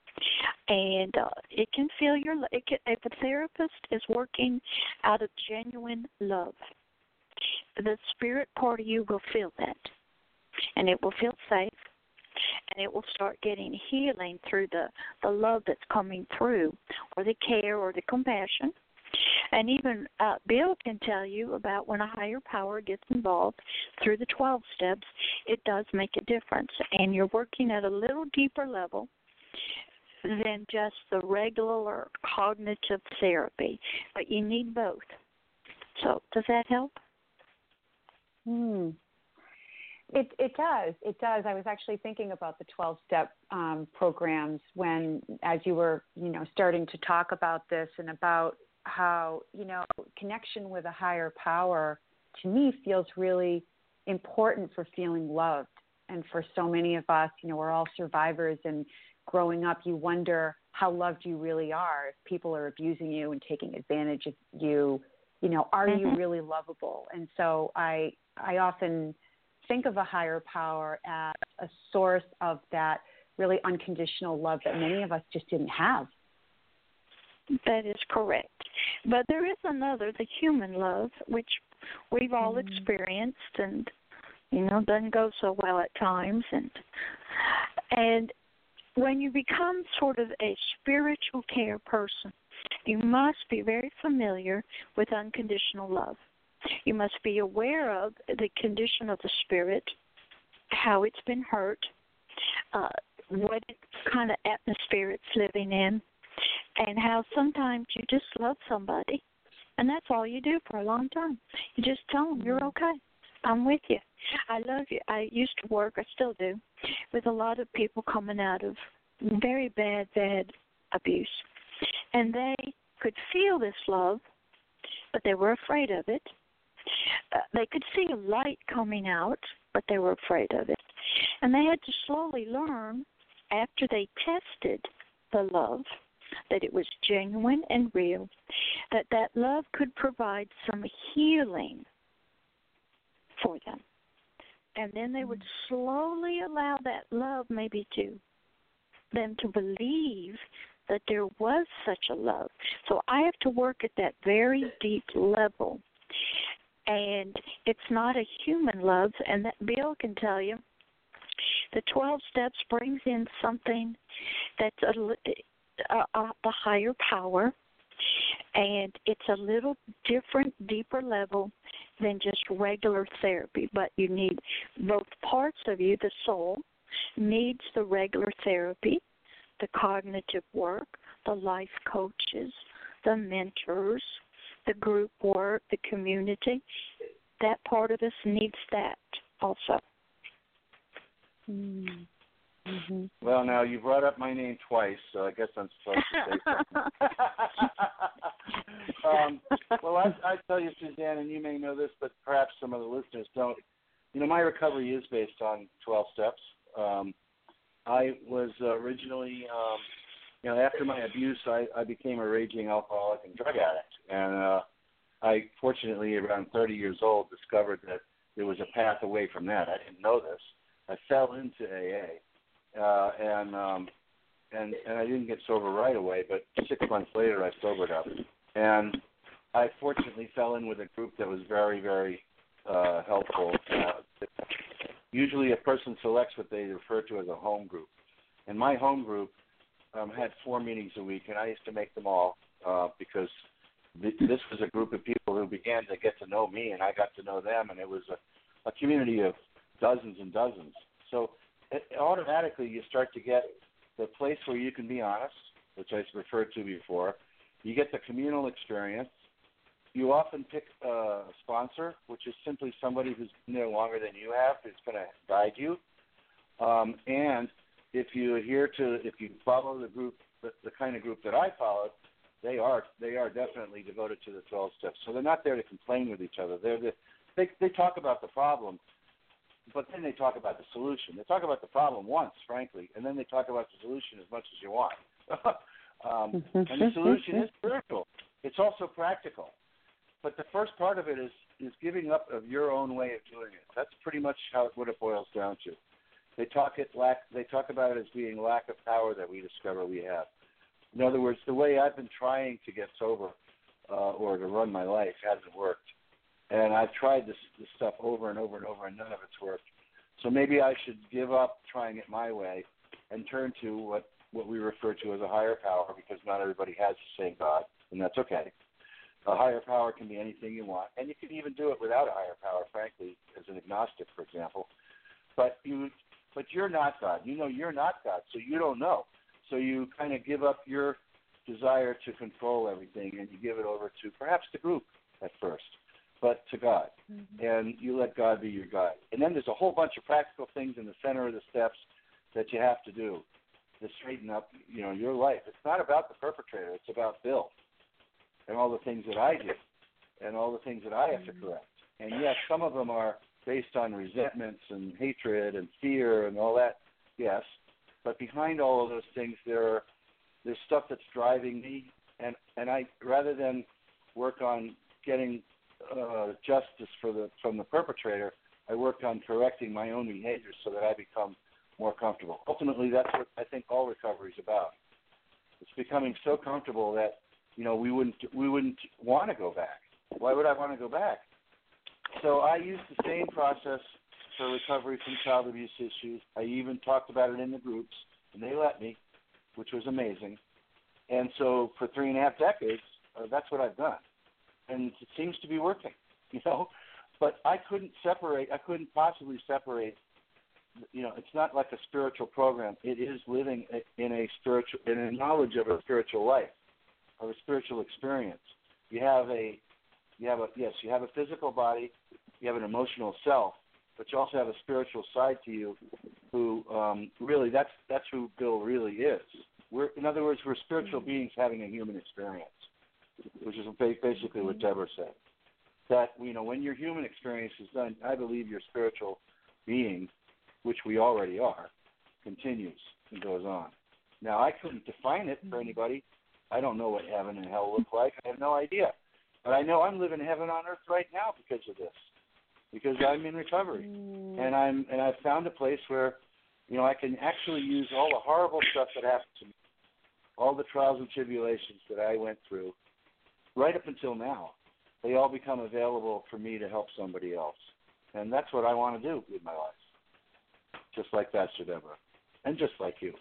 And uh, it can feel your, it can, if a therapist is working out of genuine love, the spirit part of you will feel that. And it will feel safe. And it will start getting healing through the, the love that's coming through, or the care or the compassion. And even uh, Bill can tell you about when a higher power gets involved through the twelve steps, it does make a difference. And you're working at a little deeper level than just the regular cognitive therapy. But you need both. So does that help? Hmm. It it does. It does. I was actually thinking about the twelve-step um, programs when, as you were, you know, starting to talk about this, and about how, you know, connection with a higher power, to me, feels really important for feeling loved. And for so many of us, you know, we're all survivors, and growing up, you wonder how loved you really are. If people are abusing you and taking advantage of you, you know, are mm-hmm. you really lovable? And so I I often think of a higher power as a source of that really unconditional love that many of us just didn't have. That is correct. But there is another, the human love, which we've all mm-hmm. experienced and, you know, doesn't go so well at times. And and when you become sort of a spiritual care person, you must be very familiar with unconditional love. You must be aware of the condition of the spirit, how it's been hurt, uh, what kind of atmosphere it's living in, and how sometimes you just love somebody, and that's all you do for a long time. You just tell them, you're okay. I'm with you. I love you. I used to work, I still do, with a lot of people coming out of very bad, bad abuse. And they could feel this love, but they were afraid of it. Uh, they could see a light coming out, but they were afraid of it. And they had to slowly learn, after they tested the love, that it was genuine and real, that that love could provide some healing for them. And then they would slowly allow that love maybe to them to believe that there was such a love. So I have to work at that very deep level. And it's not a human love, and that Bill can tell you, the twelve steps brings in something that's a, a, a higher power, and it's a little different, deeper level than just regular therapy. But you need both parts of you. The soul needs the regular therapy, the cognitive work, the life coaches, the mentors, the group work, the community. That part of us needs that also. Mm-hmm. Well, now you brought up my name twice, so I guess I'm supposed to say something. um, well, I, I tell you, Suzanne, and you may know this, but perhaps some of the listeners don't. You know, my recovery is based on twelve steps. Um, I was uh, originally, um, you know, after my abuse, I, I became a raging alcoholic and drug addict. And uh, I, fortunately, around thirty years old, discovered that there was a path away from that. I didn't know this. I fell into A A, uh, and um, and and I didn't get sober right away. But six months later, I sobered up, and I fortunately fell in with a group that was very, very uh, helpful. Uh, usually, a person selects what they refer to as a home group, and my home group um, had four meetings a week, and I used to make them all uh, because th- this was a group of people who began to get to know me, and I got to know them, and it was a, a community of dozens and dozens. So it, automatically you start to get the place where you can be honest, which I referred to before. You get the communal experience. You often pick a sponsor, which is simply somebody who's been there longer than you have, who's going to guide you. Um, and if you adhere to, if you follow the group, the, the kind of group that I followed, they are they are definitely devoted to the twelve steps. So they're not there to complain with each other. They're the, they they talk about the problem, but then they talk about the solution. They talk about the problem once, frankly, and then they talk about the solution as much as you want. um, and the solution is spiritual. It's also practical. But the first part of it is, is giving up of your own way of doing it. That's pretty much how what it boils down to. They talk it lack. They talk about it as being lack of power that we discover we have. In other words, the way I've been trying to get sober uh, or to run my life hasn't worked. And I've tried this, this stuff over and over and over, and none of it's worked. So maybe I should give up trying it my way and turn to what, what we refer to as a higher power, because not everybody has the same God, and that's okay. A higher power can be anything you want, and you can even do it without a higher power, frankly, as an agnostic, for example. But you, but you're not God. You know you're not God, so you don't know. So you kind of give up your desire to control everything, and you give it over to perhaps the group at first, but to God. Mm-hmm. And you let God be your guide. And then there's a whole bunch of practical things in the center of the steps that you have to do to straighten up, you know, your life. It's not about the perpetrator. It's about Bill and all the things that I do and all the things that I have to correct. And yes, some of them are based on resentments and hatred and fear and all that, yes. But behind all of those things, there are, there's stuff that's driving me. And, and I, rather than work on getting uh, justice for the from the perpetrator, I worked on correcting my own behaviors so that I become more comfortable. Ultimately, that's what I think all recovery is about. It's becoming so comfortable that, you know, we wouldn't we wouldn't want to go back. Why would I want to go back? So I used the same process for recovery from child abuse issues. I even talked about it in the groups, and they let me, which was amazing. And so for three and a half decades, uh, that's what I've done. And it seems to be working, you know. But I couldn't separate, I couldn't possibly separate, you know, it's not like a spiritual program. It is living in a spiritual, in a knowledge of a spiritual life, of a spiritual experience. You have a, you have a, yes, you have a physical body, you have an emotional self, but you also have a spiritual side to you who um, really, that's that's who Bill really is. We're, in other words, we're spiritual beings having a human experience, which is basically what Deborah said. That, you know, when your human experience is done, I believe your spiritual being, which we already are, continues and goes on. Now, I couldn't define it for anybody. I don't know what heaven and hell look like. I have no idea. But I know I'm living heaven on earth right now because of this, because I'm in recovery. And I'm and I've found a place where, you know, I can actually use all the horrible stuff that happened to me, all the trials and tribulations that I went through, right up until now. They all become available for me to help somebody else. And that's what I want to do with my life, just like Pastor Deborah, and just like you.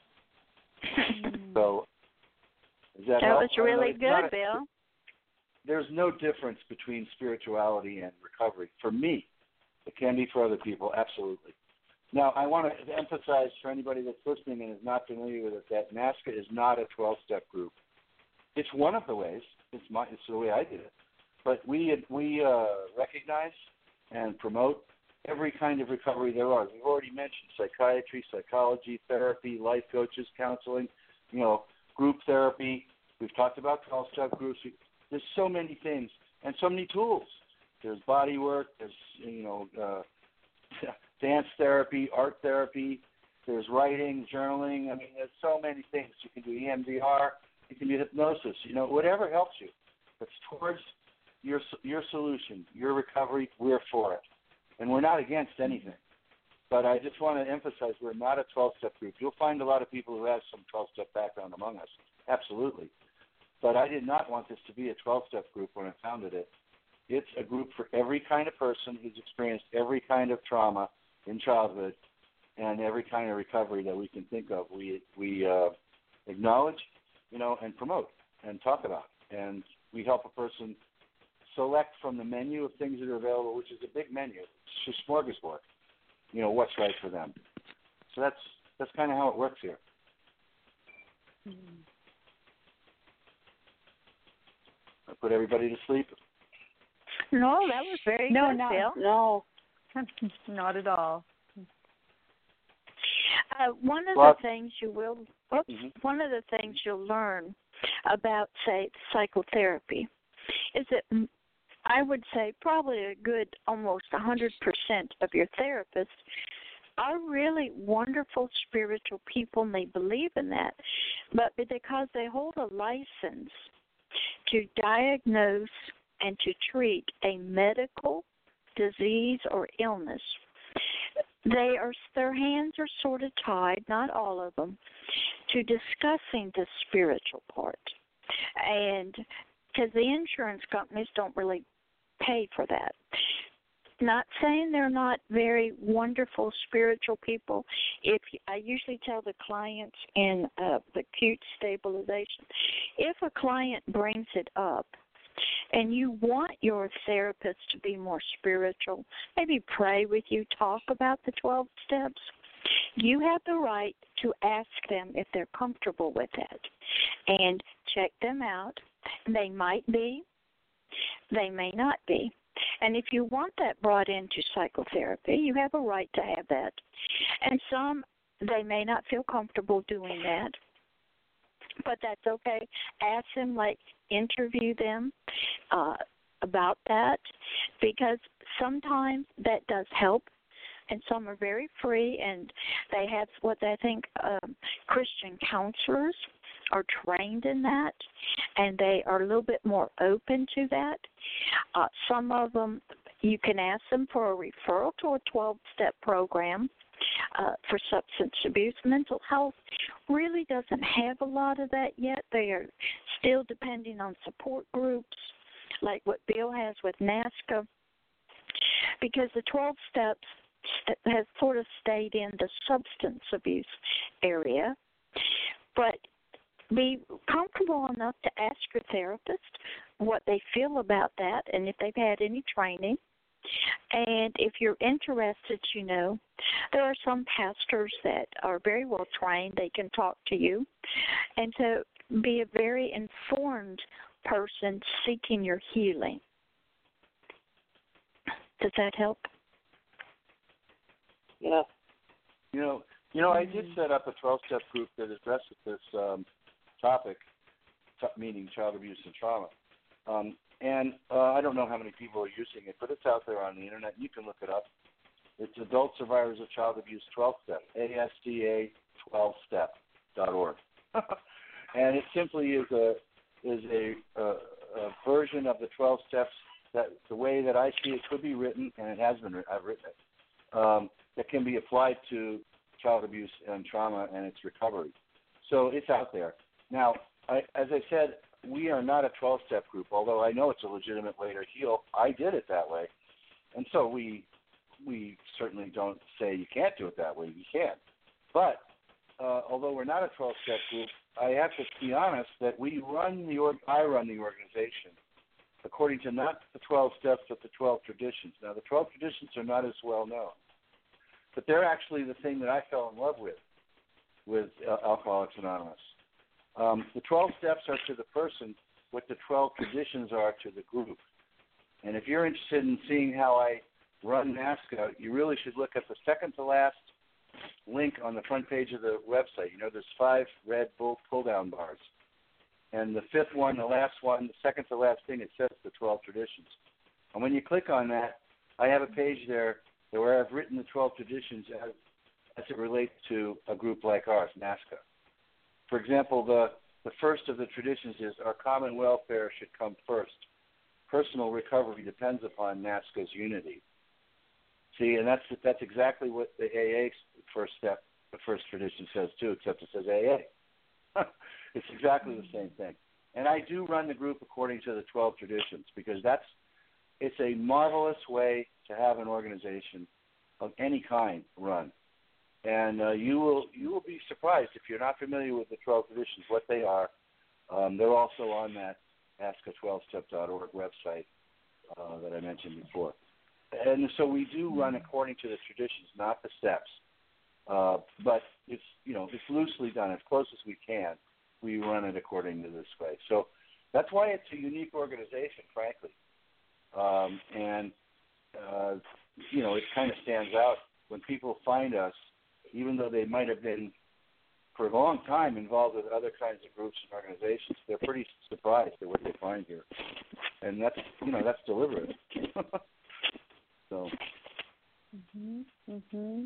So, is that That help? was really good, a, Bill. There's no difference between spirituality and recovery. For me, it can be for other people, absolutely. Now, I want to emphasize for anybody that's listening and is not familiar with it that NAASCA is not a twelve-step group. It's one of the ways. It's my. It's the way I did it. But we we uh, recognize and promote every kind of recovery there are. We've already mentioned psychiatry, psychology, therapy, life coaches, counseling, you know, group therapy. We've talked about twelve-step groups. There's so many things and so many tools. There's body work. There's, you know, uh, dance therapy, art therapy. There's writing, journaling. I mean, there's so many things. You can do E M D R. You can do hypnosis. You know, whatever helps you. That's towards your your solution, your recovery. We're for it, and we're not against anything. But I just want to emphasize we're not a twelve-step group. You'll find a lot of people who have some twelve-step background among us, absolutely. But I did not want this to be a twelve-step group when I founded it. It's a group for every kind of person who's experienced every kind of trauma in childhood and every kind of recovery that we can think of. We we uh, acknowledge, you know, and promote and talk about, and we help a person select from the menu of things that are available, which is a big menu. It's just smorgasbord. You know, what's right for them. So that's that's kind of how it works here. I put everybody to sleep. No, that was very no, good, not, Bill. No, not at all. Uh, one of well, the things you will, oops, mm-hmm. one of the things you'll learn about, say, psychotherapy is that I would say probably a good almost one hundred percent of your therapists are really wonderful spiritual people, and they believe in that. But because they hold a license to diagnose and to treat a medical disease or illness, they are their hands are sort of tied, not all of them, to discussing the spiritual part. And because the insurance companies don't really pay for that. Not saying they're not very wonderful spiritual people. If I usually tell the clients in uh, acute stabilization, if a client brings it up and you want your therapist to be more spiritual, maybe pray with you, talk about the twelve steps, you have the right to ask them if they're comfortable with that and check them out. They might be, they may not be. And if you want that brought into psychotherapy, you have a right to have that. And some, they may not feel comfortable doing that, but that's okay. Ask them, like, interview them uh, about that, because sometimes that does help. And some are very free, and they have what I think um, Christian counselors are trained in that, and they are a little bit more open to that. Uh, some of them, you can ask them for a referral to a twelve-step program uh, for substance abuse. Mental health really doesn't have a lot of that yet. They are still depending on support groups like what Bill has with NAASCA, because the twelve steps has sort of stayed in the substance abuse area. But be comfortable enough to ask your therapist what they feel about that and if they've had any training. And if you're interested, you know, there are some pastors that are very well trained. They can talk to you. And to be a very informed person seeking your healing. Does that help? Yeah. You know, you know, I did set up a twelve-step group that addresses this um, topic, t- meaning child abuse and trauma. Um, and uh, I don't know how many people are using it, but it's out there on the internet. You can look it up. It's Adult Survivors of Child Abuse twelve step, A S D A twelve step dot org. And it simply is a is a, a, a version of the twelve steps that the way that I see it could be written, and it has been. I've written it. Um, that can be applied to child abuse and trauma and its recovery. So it's out there. Now, I, as I said, we are not a twelve-step group, although I know it's a legitimate way to heal. I did it that way. And so we we certainly don't say you can't do it that way. You can. But uh, although we're not a twelve-step group, I have to be honest that we run the org- I run the organization according to not the twelve steps, but the twelve traditions. Now, the twelve traditions are not as well known, but they're actually the thing that I fell in love with, with uh, Alcoholics Anonymous. Um, the twelve steps are to the person what the twelve traditions are to the group. And if you're interested in seeing how I run NAASCA, you really should look at the second to last link on the front page of the website. You know, there's five red pull, pull-down bars. And the fifth one, the last one, the second to last thing, it says the twelve traditions. And when you click on that, I have a page there where I've written the twelve traditions as, as it relates to a group like ours, NAASCA. For example, the, the first of the traditions is our common welfare should come first. Personal recovery depends upon NAASCA's unity. See, and that's that's exactly what the A A first step, the first tradition says too, except it says A A. It's exactly the same thing. And I do run the group according to the twelve traditions because that's it's a marvelous way to have an organization of any kind run. And uh, you will you will be surprised if you're not familiar with the twelve traditions, what they are. Um, they're also on that ask a twelve step dot org website uh, that I mentioned before. And so we do run according to the traditions, not the steps. Uh, but it's you know it's loosely done as close as we can. We run it according to this way. So that's why it's a unique organization, frankly. Um, and uh, you know it kind of stands out when people find us. Even though they might have been, for a long time, involved with other kinds of groups and organizations, they're pretty surprised at what they find here. And that's, you know, that's deliberate. So. Mm-hmm. Mm-hmm.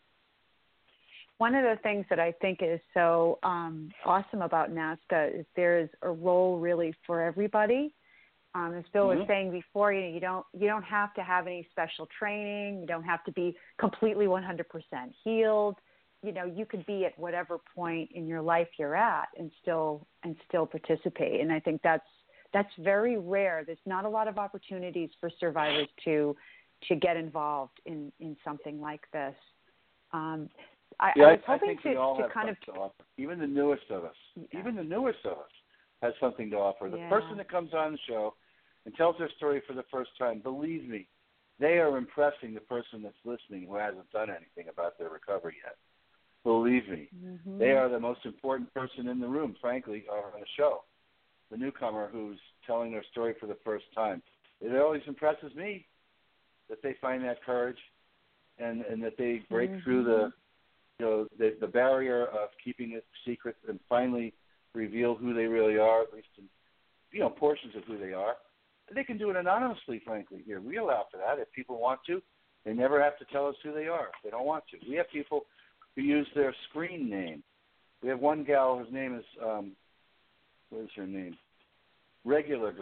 One of the things that I think is so um, awesome about NAASCA is there is a role really for everybody. Um, as Bill mm-hmm. was saying before, you know, you don't you don't have to have any special training. You don't have to be completely one hundred percent healed. You know, you could be at whatever point in your life you're at and still and still participate. And I think that's that's very rare. There's not a lot of opportunities for survivors to to get involved in, in something like this. Um, I, yeah, I was I, hoping I think to, we all to have kind of to offer. Even the newest of us, yeah. even the newest of us has something to offer. The yeah. person that comes on the show and tells their story for the first time, believe me, they are impressing the person that's listening who hasn't done anything about their recovery yet. Believe me, mm-hmm. they are the most important person in the room, frankly, or on the show. The newcomer who's telling their story for the first time. It always impresses me that they find that courage and, and that they break mm-hmm. through the you know the, the barrier of keeping it secret and finally reveal who they really are, at least in you know portions of who they are. They can do it anonymously, frankly. Here, we allow for that if people want to. They never have to tell us who they are if they don't want to. We have people who use their screen name. We have one gal whose name is um, what is her name? Regular Girl.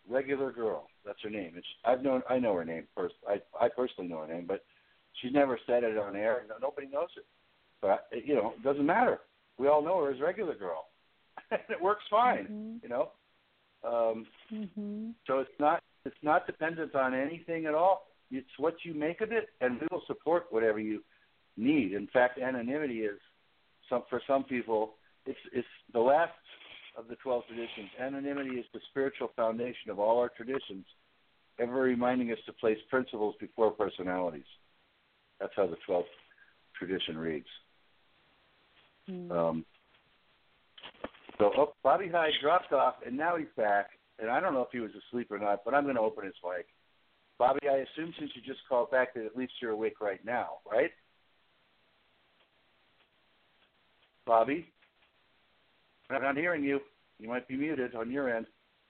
Regular Girl. That's her name. It's, I've known, I know her name first. I, I personally know her name, but she's never said it on air. No, nobody knows it. But you know, it doesn't matter. We all know her as Regular Girl, and it works fine. Mm-hmm. You know, um, mm-hmm. so it's not it's not dependent on anything at all. It's what you make of it, and we will support whatever you need. In fact, anonymity is some for some people. It's it's the last of the twelve traditions. Anonymity is the spiritual foundation of all our traditions, ever reminding us to place principles before personalities. That's how the twelfth tradition reads. Mm. Um, so oh, Bobby Hyde dropped off, and now he's back. And I don't know if he was asleep or not, but I'm going to open his mic. Bobby, I assume since you just called back that at least you're awake right now, right? Bobby? I'm not hearing you. You might be muted on your end.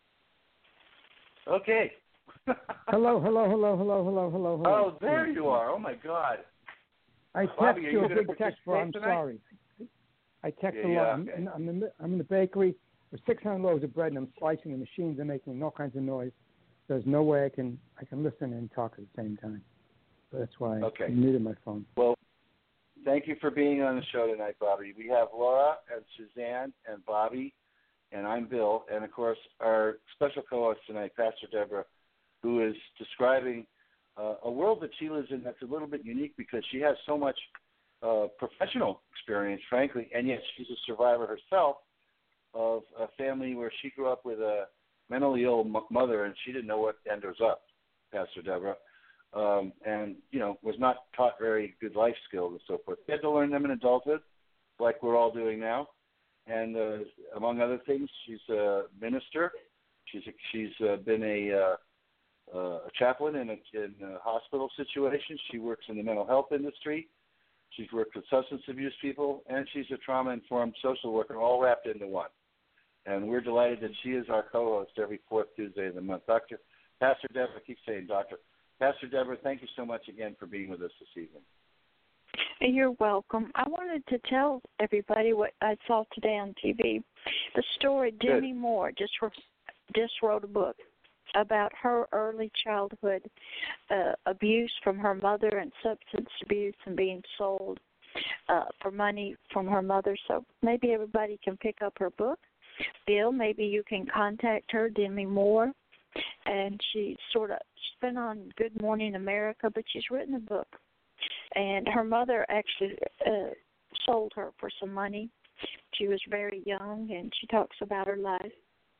Okay. hello, hello, hello, hello, hello, hello, hello. Oh, there you are. Oh, my God. I text Bobby, you you a big text, bro. I'm tonight? sorry. I text Yeah, a lot. yeah, I'm, okay. I'm, in the, I'm in the bakery with six hundred loaves of bread, and I'm slicing. The machines are making all kinds of noise. There's no way I can I can listen and talk at the same time. So that's why Okay. I muted my phone. Well, thank you for being on the show tonight, Bobby. We have Laura and Suzanne and Bobby, and I'm Bill. And, of course, our special co-host tonight, Pastor Deborah, who is describing uh, a world that she lives in that's a little bit unique because she has so much uh, professional experience, frankly, and yet she's a survivor herself of a family where she grew up with a mentally ill m- mother, and she didn't know what end was up, Pastor Deborah, um, and, you know, was not taught very good life skills and so forth. She had to learn them in adulthood, like we're all doing now. And uh, among other things, she's a minister. She's a, she's uh, been a, uh, uh, a chaplain in a, in a hospital situation. She works in the mental health industry. She's worked with substance abuse people, and she's a trauma-informed social worker, all wrapped into one. And we're delighted that she is our co-host every fourth Tuesday of the month. Doctor Pastor Deborah, I keep saying doctor. Pastor Deborah, thank you so much again for being with us this evening. You're welcome. I wanted to tell everybody what I saw today on T V. The story, Demi Moore just just wrote a book about her early childhood uh, abuse from her mother and substance abuse and being sold uh, for money from her mother. So maybe everybody can pick up her book. Bill, maybe you can contact her, Demi Moore. And she sort of, she's been on Good Morning America, but she's written a book. And her mother actually uh, sold her for some money. She was very young, and she talks about her life.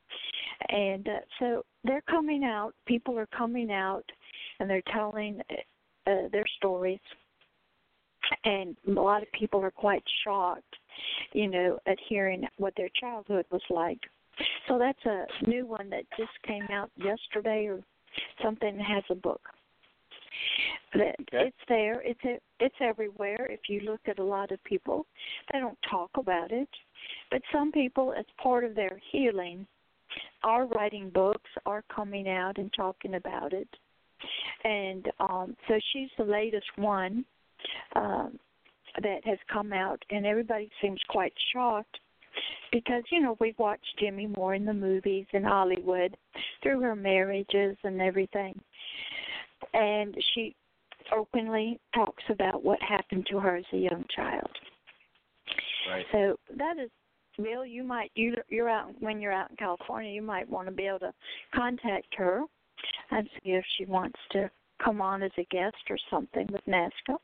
And uh, so they're coming out, people are coming out, and they're telling uh, their stories. And a lot of people are quite shocked, you know, at hearing what their childhood was like. So that's a new one that just came out yesterday or something that has a book. That Okay. It's there. It's a, it's everywhere. If you look at a lot of people, they don't talk about it. But some people, as part of their healing, are writing books, are coming out and talking about it. And um, so she's the latest one um, that has come out, and everybody seems quite shocked because, you know, we've watched Demi Moore in the movies in Hollywood through her marriages and everything. And she openly talks about what happened to her as a young child. Right. So that is, Bill, you might, you, you're out, when you're out in California, you might want to be able to contact her and see if she wants to come on as a guest or something with NAASCA.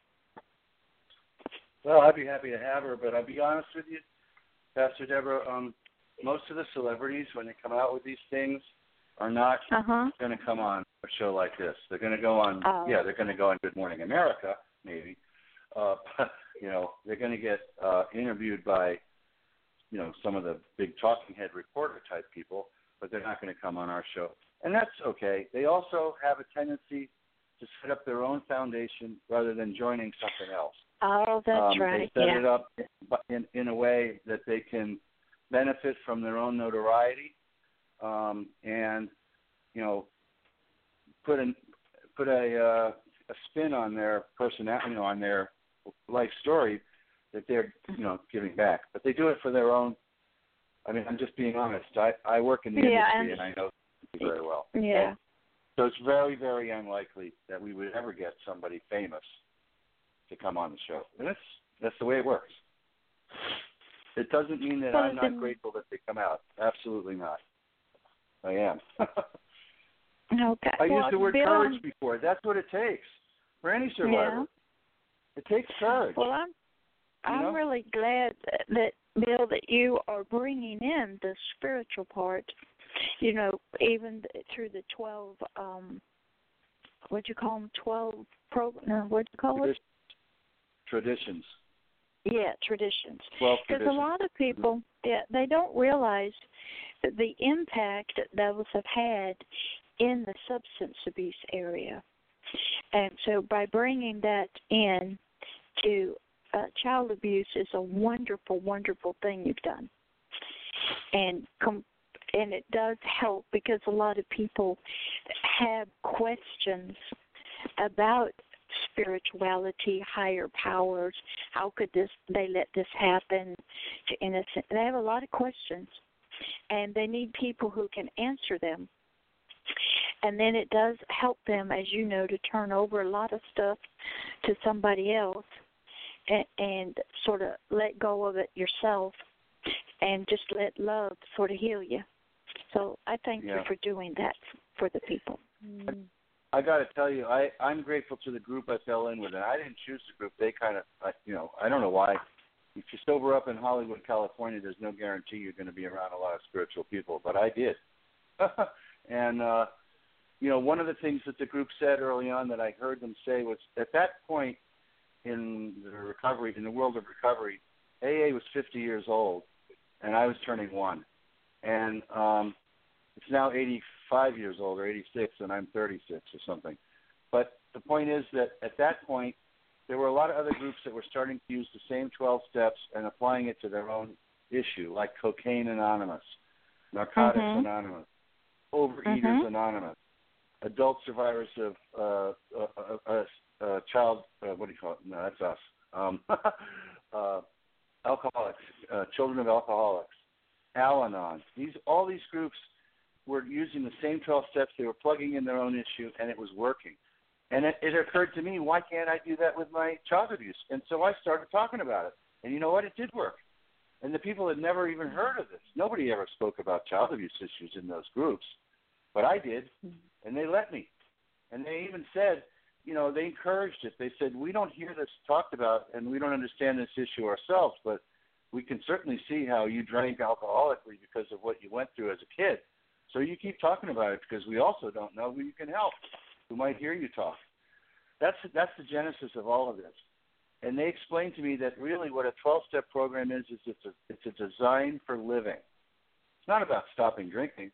Well, I'd be happy to have her, but I'll be honest with you, Pastor Deborah, um, most of the celebrities, when they come out with these things, are not Uh-huh. going to come on a show like this. They're going to go on, Oh. yeah, they're going to go on Good Morning America, maybe. Uh, but, you know, they're going to get uh, interviewed by, you know, some of the big talking head reporter type people, but they're not going to come on our show. And that's okay. They also have a tendency to set up their own foundation rather than joining something else. Oh, that's um, right. They set Yeah. it up in, in a way that they can benefit from their own notoriety um, and, you know, put an put a uh, a spin on their personality, you know, on their life story that they're, you know, giving back. But they do it for their own. I mean, I'm just being honest. I, I work in the Yeah, industry, and and I know very well. Yeah. And so it's very, very unlikely that we would ever get somebody famous to come on the show. And that's, that's the way it works. It doesn't mean that well, I'm not grateful that they come out. Absolutely not. I am. Okay. I well, used the word Bill, courage before. That's what it takes for any survivor. Yeah. It takes courage. Well, I'm you I'm know? really glad that, that Bill, that you are bringing in the spiritual part. You know, even through the twelve, um, what do you call them? Twelve pro? No, what do you call it? Traditions. Yeah, traditions. Twelve Because traditions. a lot of people, yeah, they don't realize the impact that those have had in the substance abuse area. And so by bringing that in to uh, child abuse is a wonderful, wonderful thing you've done. And com- and it does help because a lot of people have questions about spirituality, higher powers. How could this they let this happen to innocent? They have a lot of questions, and they need people who can answer them. And then it does help them, as you know, to turn over a lot of stuff to somebody else and, and sort of let go of it yourself and just let love sort of heal you. So I thank yeah. you for doing that for the people. I got to tell you, I, I'm grateful to the group I fell in with. And I didn't choose the group. They kind of, I, you know, I don't know why. If you sober up in Hollywood, California, there's no guarantee you're going to be around a lot of spiritual people. But I did. and, uh, you know, one of the things that the group said early on that I heard them say was at that point in the recovery, in the world of recovery, A A was fifty years old, and I was turning one. And um, it's now eighty-five years old or eighty-six, and I'm thirty-six or something. But the point is that at that point, there were a lot of other groups that were starting to use the same twelve steps and applying it to their own issue, like Cocaine Anonymous, Narcotics mm-hmm. Anonymous, Overeaters mm-hmm. Anonymous, Adult Survivors of uh, uh, uh, uh, Child, uh, what do you call it? No, that's us. Um, uh, alcoholics, uh, Children of Alcoholics, Al-Anon. These, all these groups were using the same twelve steps. They were plugging in their own issue, and it was working. And it, it occurred to me, why can't I do that with my child abuse? And so I started talking about it. And you know what? It did work. And the people had never even heard of this. Nobody ever spoke about child abuse issues in those groups. But I did, and they let me. And they even said, you know, they encouraged it. They said, we don't hear this talked about, and we don't understand this issue ourselves, but we can certainly see how you drank alcoholically because of what you went through as a kid. So you keep talking about it because we also don't know who you can help, who might hear you talk. That's that's the genesis of all of this. And they explained to me that really what a twelve-step program is, is it's a, it's a design for living. It's not about stopping drinking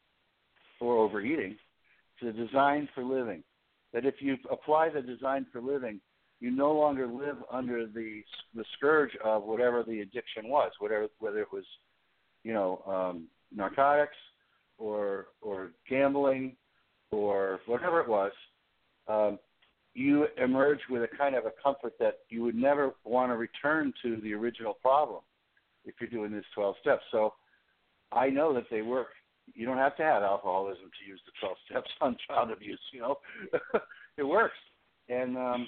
or overeating. It's a design for living. That if you apply the design for living, you no longer live under the the scourge of whatever the addiction was, whatever whether it was, you know, um, narcotics or or gambling or whatever it was. Um, you emerge with a kind of a comfort that you would never want to return to the original problem if you're doing this twelve steps. So I know that they work. You don't have to have alcoholism to use the twelve steps on child abuse, you know. It works. And um,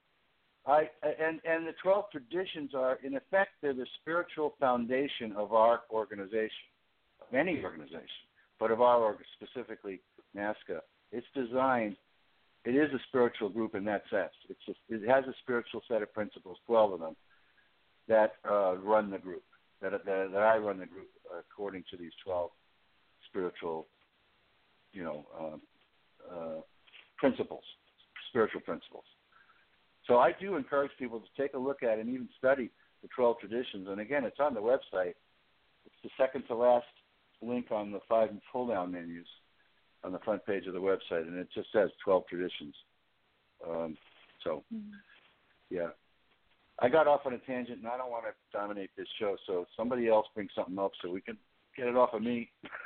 I and, and the twelve traditions are, in effect, they're the spiritual foundation of our organization, of any organization, but of our, specifically NAASCA. It's designed, it is a spiritual group in that sense. It's just, it has a spiritual set of principles, twelve of them, that uh, run the group, that, that, that I run the group according to these twelve spiritual, you know, uh, uh, principles, spiritual principles. So I do encourage people to take a look at and even study the twelve traditions. And again, it's on the website. It's the second to last link on the five pull-down menus on the front page of the website, and it just says twelve traditions. Um, so, mm-hmm. yeah. I got off on a tangent, and I don't want to dominate this show, so somebody else bring something up so we can get it off of me.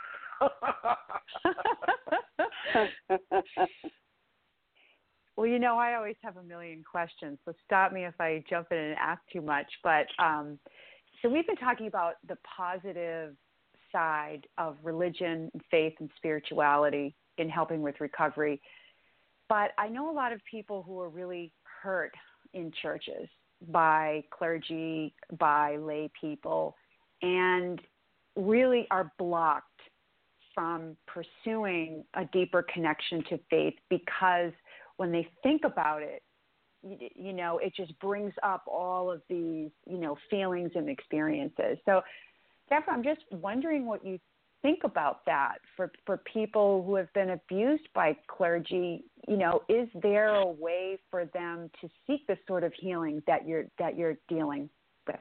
Well, you know, I always have a million questions, so stop me if I jump in and ask too much. But um, so we've been talking about the positive side of religion, and faith, and spirituality in helping with recovery. But I know a lot of people who are really hurt in churches by clergy, by lay people, and really are blocked from pursuing a deeper connection to faith because when they think about it, you, you know, it just brings up all of these, you know, feelings and experiences. So, Deborah, I'm just wondering what you think about that for, for people who have been abused by clergy. You know, is there a way for them to seek the sort of healing that you're that you're dealing with?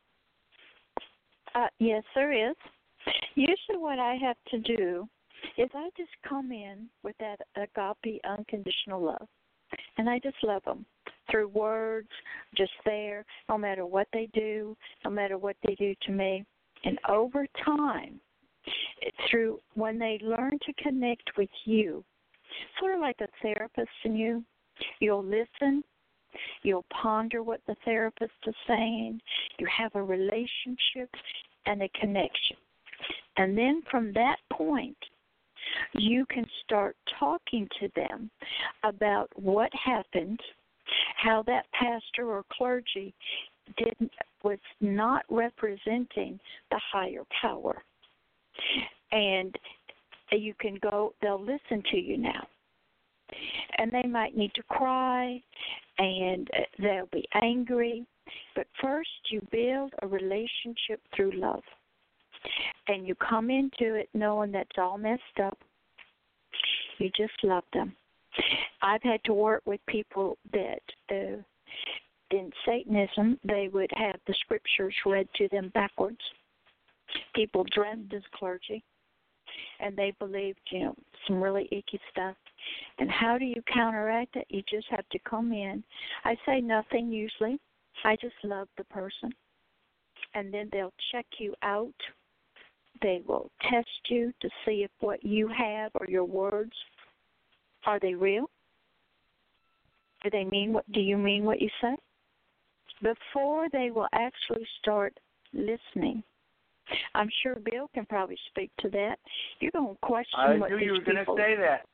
Uh, yes, there is. Usually what I have to do is I just come in with that agape unconditional love, and I just love them through words, just there, no matter what they do, no matter what they do to me. And over time, through when they learn to connect with you, sort of like a therapist in you, you'll listen, you'll ponder what the therapist is saying, you have a relationship and a connection. And then from that point, you can start talking to them about what happened, how that pastor or clergy didn't was not representing the higher power. And you can go, they'll listen to you now. And they might need to cry, and they'll be angry. But first, you build a relationship through love. And you come into it knowing that's all messed up. You just love them. I've had to work with people that, uh, in Satanism, they would have the scriptures read to them backwards. People dreamed as clergy, and they believed, you know, some really icky stuff. And how do you counteract it? You just have to come in. I say nothing usually. I just love the person. And then they'll check you out. They will test you to see if what you have or your words, are they real? Do they mean what? Do you mean what you say? Before they will actually start listening. I'm sure Bill can probably speak to that. You're going to question I what knew these you were going to people... say that.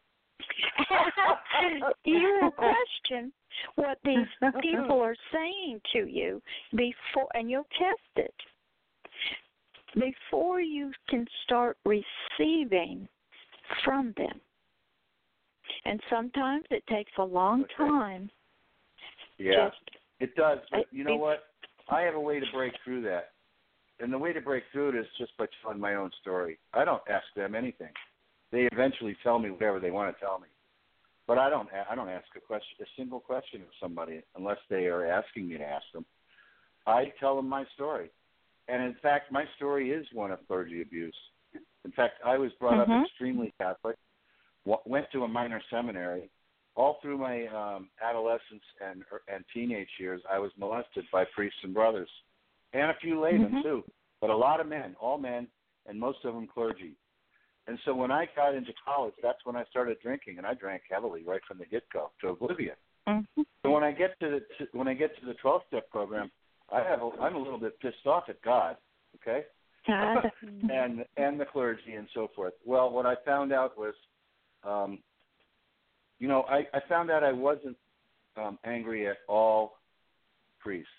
You will question what these people are saying to you before, and you'll test it. Before you can start receiving from them. And sometimes it takes a long okay. time. Yeah, just, it does. But it, you know what? I have a way to break through that. And the way to break through it is just by telling my own story. I don't ask them anything. They eventually tell me whatever they want to tell me. But I don't I don't ask a question, a single question of somebody unless they are asking me to ask them. I tell them my story. And, in fact, my story is one of clergy abuse. In fact, I was brought mm-hmm. up extremely Catholic, went to a minor seminary. All through my um, adolescence and and teenage years, I was molested by priests and brothers, and a few laymen, mm-hmm. too, but a lot of men, all men, and most of them clergy. And so when I got into college, that's when I started drinking, and I drank heavily right from the get-go to oblivion. Mm-hmm. So when I get to the to, when I get to the twelve-step program, I have a, I'm a little bit pissed off at God, okay, God. and and the clergy and so forth. Well, what I found out was, um, you know, I, I found out I wasn't um, angry at all priests.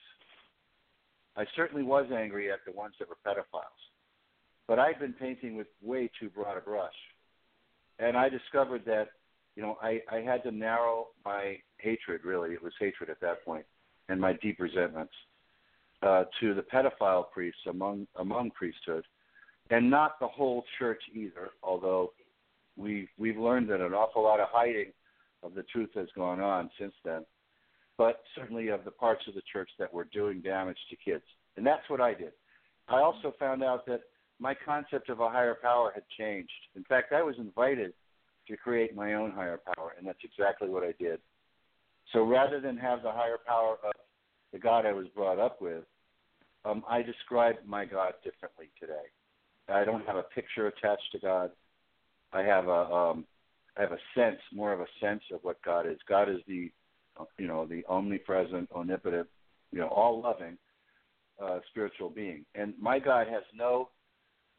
I certainly was angry at the ones that were pedophiles, but I'd been painting with way too broad a brush, and I discovered that, you know, I, I had to narrow my hatred. Really, it was hatred at that point, and my deep resentments. Uh, to the pedophile priests among among priesthood, and not the whole church either. Although we we've learned that an awful lot of hiding of the truth has gone on since then, but certainly of the parts of the church that were doing damage to kids, and that's what I did. I also found out that my concept of a higher power had changed. In fact, I was invited to create my own higher power, and that's exactly what I did. So rather than have the higher power of the God I was brought up with, um, I describe my God differently today. I don't have a picture attached to God. I have a, um, I have a sense, more of a sense of what God is. God is the, you know, the omnipresent, omnipotent, you know, all-loving uh, spiritual being. And my God has no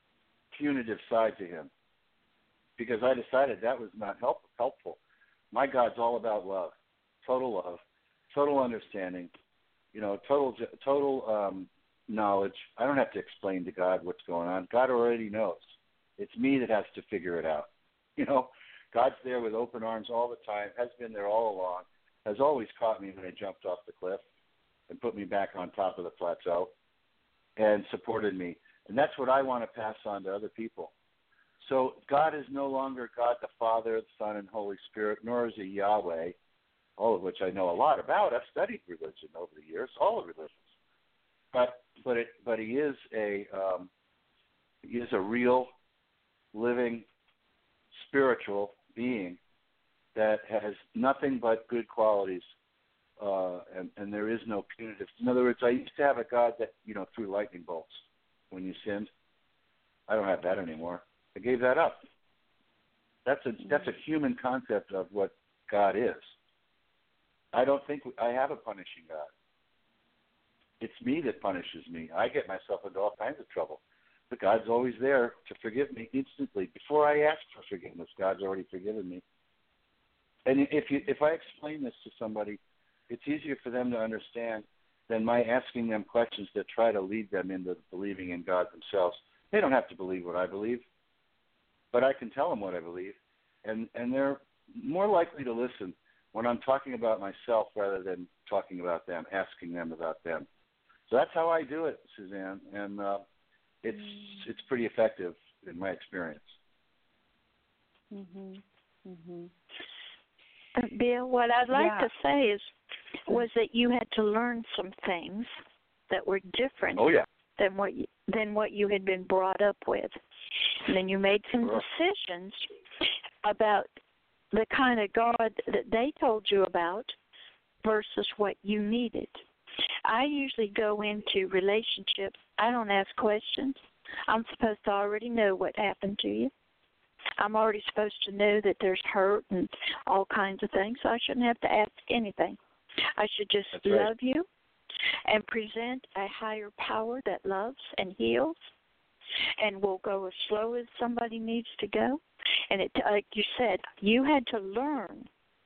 punitive side to him because I decided that was not help, helpful. My God's all about love, total love, total understanding, you know, total total um, knowledge. I don't have to explain to God what's going on. God already knows. It's me that has to figure it out. You know, God's there with open arms all the time, has been there all along, has always caught me when I jumped off the cliff and put me back on top of the plateau and supported me. And that's what I want to pass on to other people. So God is no longer God the Father, the Son, and Holy Spirit, nor is he Yahweh, all of which I know a lot about. I've studied religion over the years, all of religions. But but it but he is a um, he is a real, living, spiritual being that has nothing but good qualities, uh, and, and there is no punitive. In other words, I used to have a God that, you know, threw lightning bolts when you sinned. I don't have that anymore. I gave that up. That's a that's a human concept of what God is. I don't think I have a punishing God. It's me that punishes me. I get myself into all kinds of trouble. But God's always there to forgive me instantly. Before I ask for forgiveness, God's already forgiven me. And if you if I explain this to somebody, it's easier for them to understand than my asking them questions that try to lead them into believing in God themselves. They don't have to believe what I believe, but I can tell them what I believe, and, and they're more likely to listen when I'm talking about myself rather than talking about them, asking them about them. So that's how I do it, Suzanne, and uh, it's it's pretty effective in my experience. Mhm. Mhm. Uh, Bill, what I'd like Yeah. to say is, was that you had to learn some things that were different Oh yeah. than what you, than what you had been brought up with, and then you made some Sure. decisions about the kind of God that they told you about versus what you needed. I usually go into relationships. I don't ask questions. I'm supposed to already know what happened to you. I'm already supposed to know that there's hurt and all kinds of things, so I shouldn't have to ask anything. I should just That's right. love you and present a higher power that loves and heals and will go as slow as somebody needs to go. And it, like you said, you had to learn.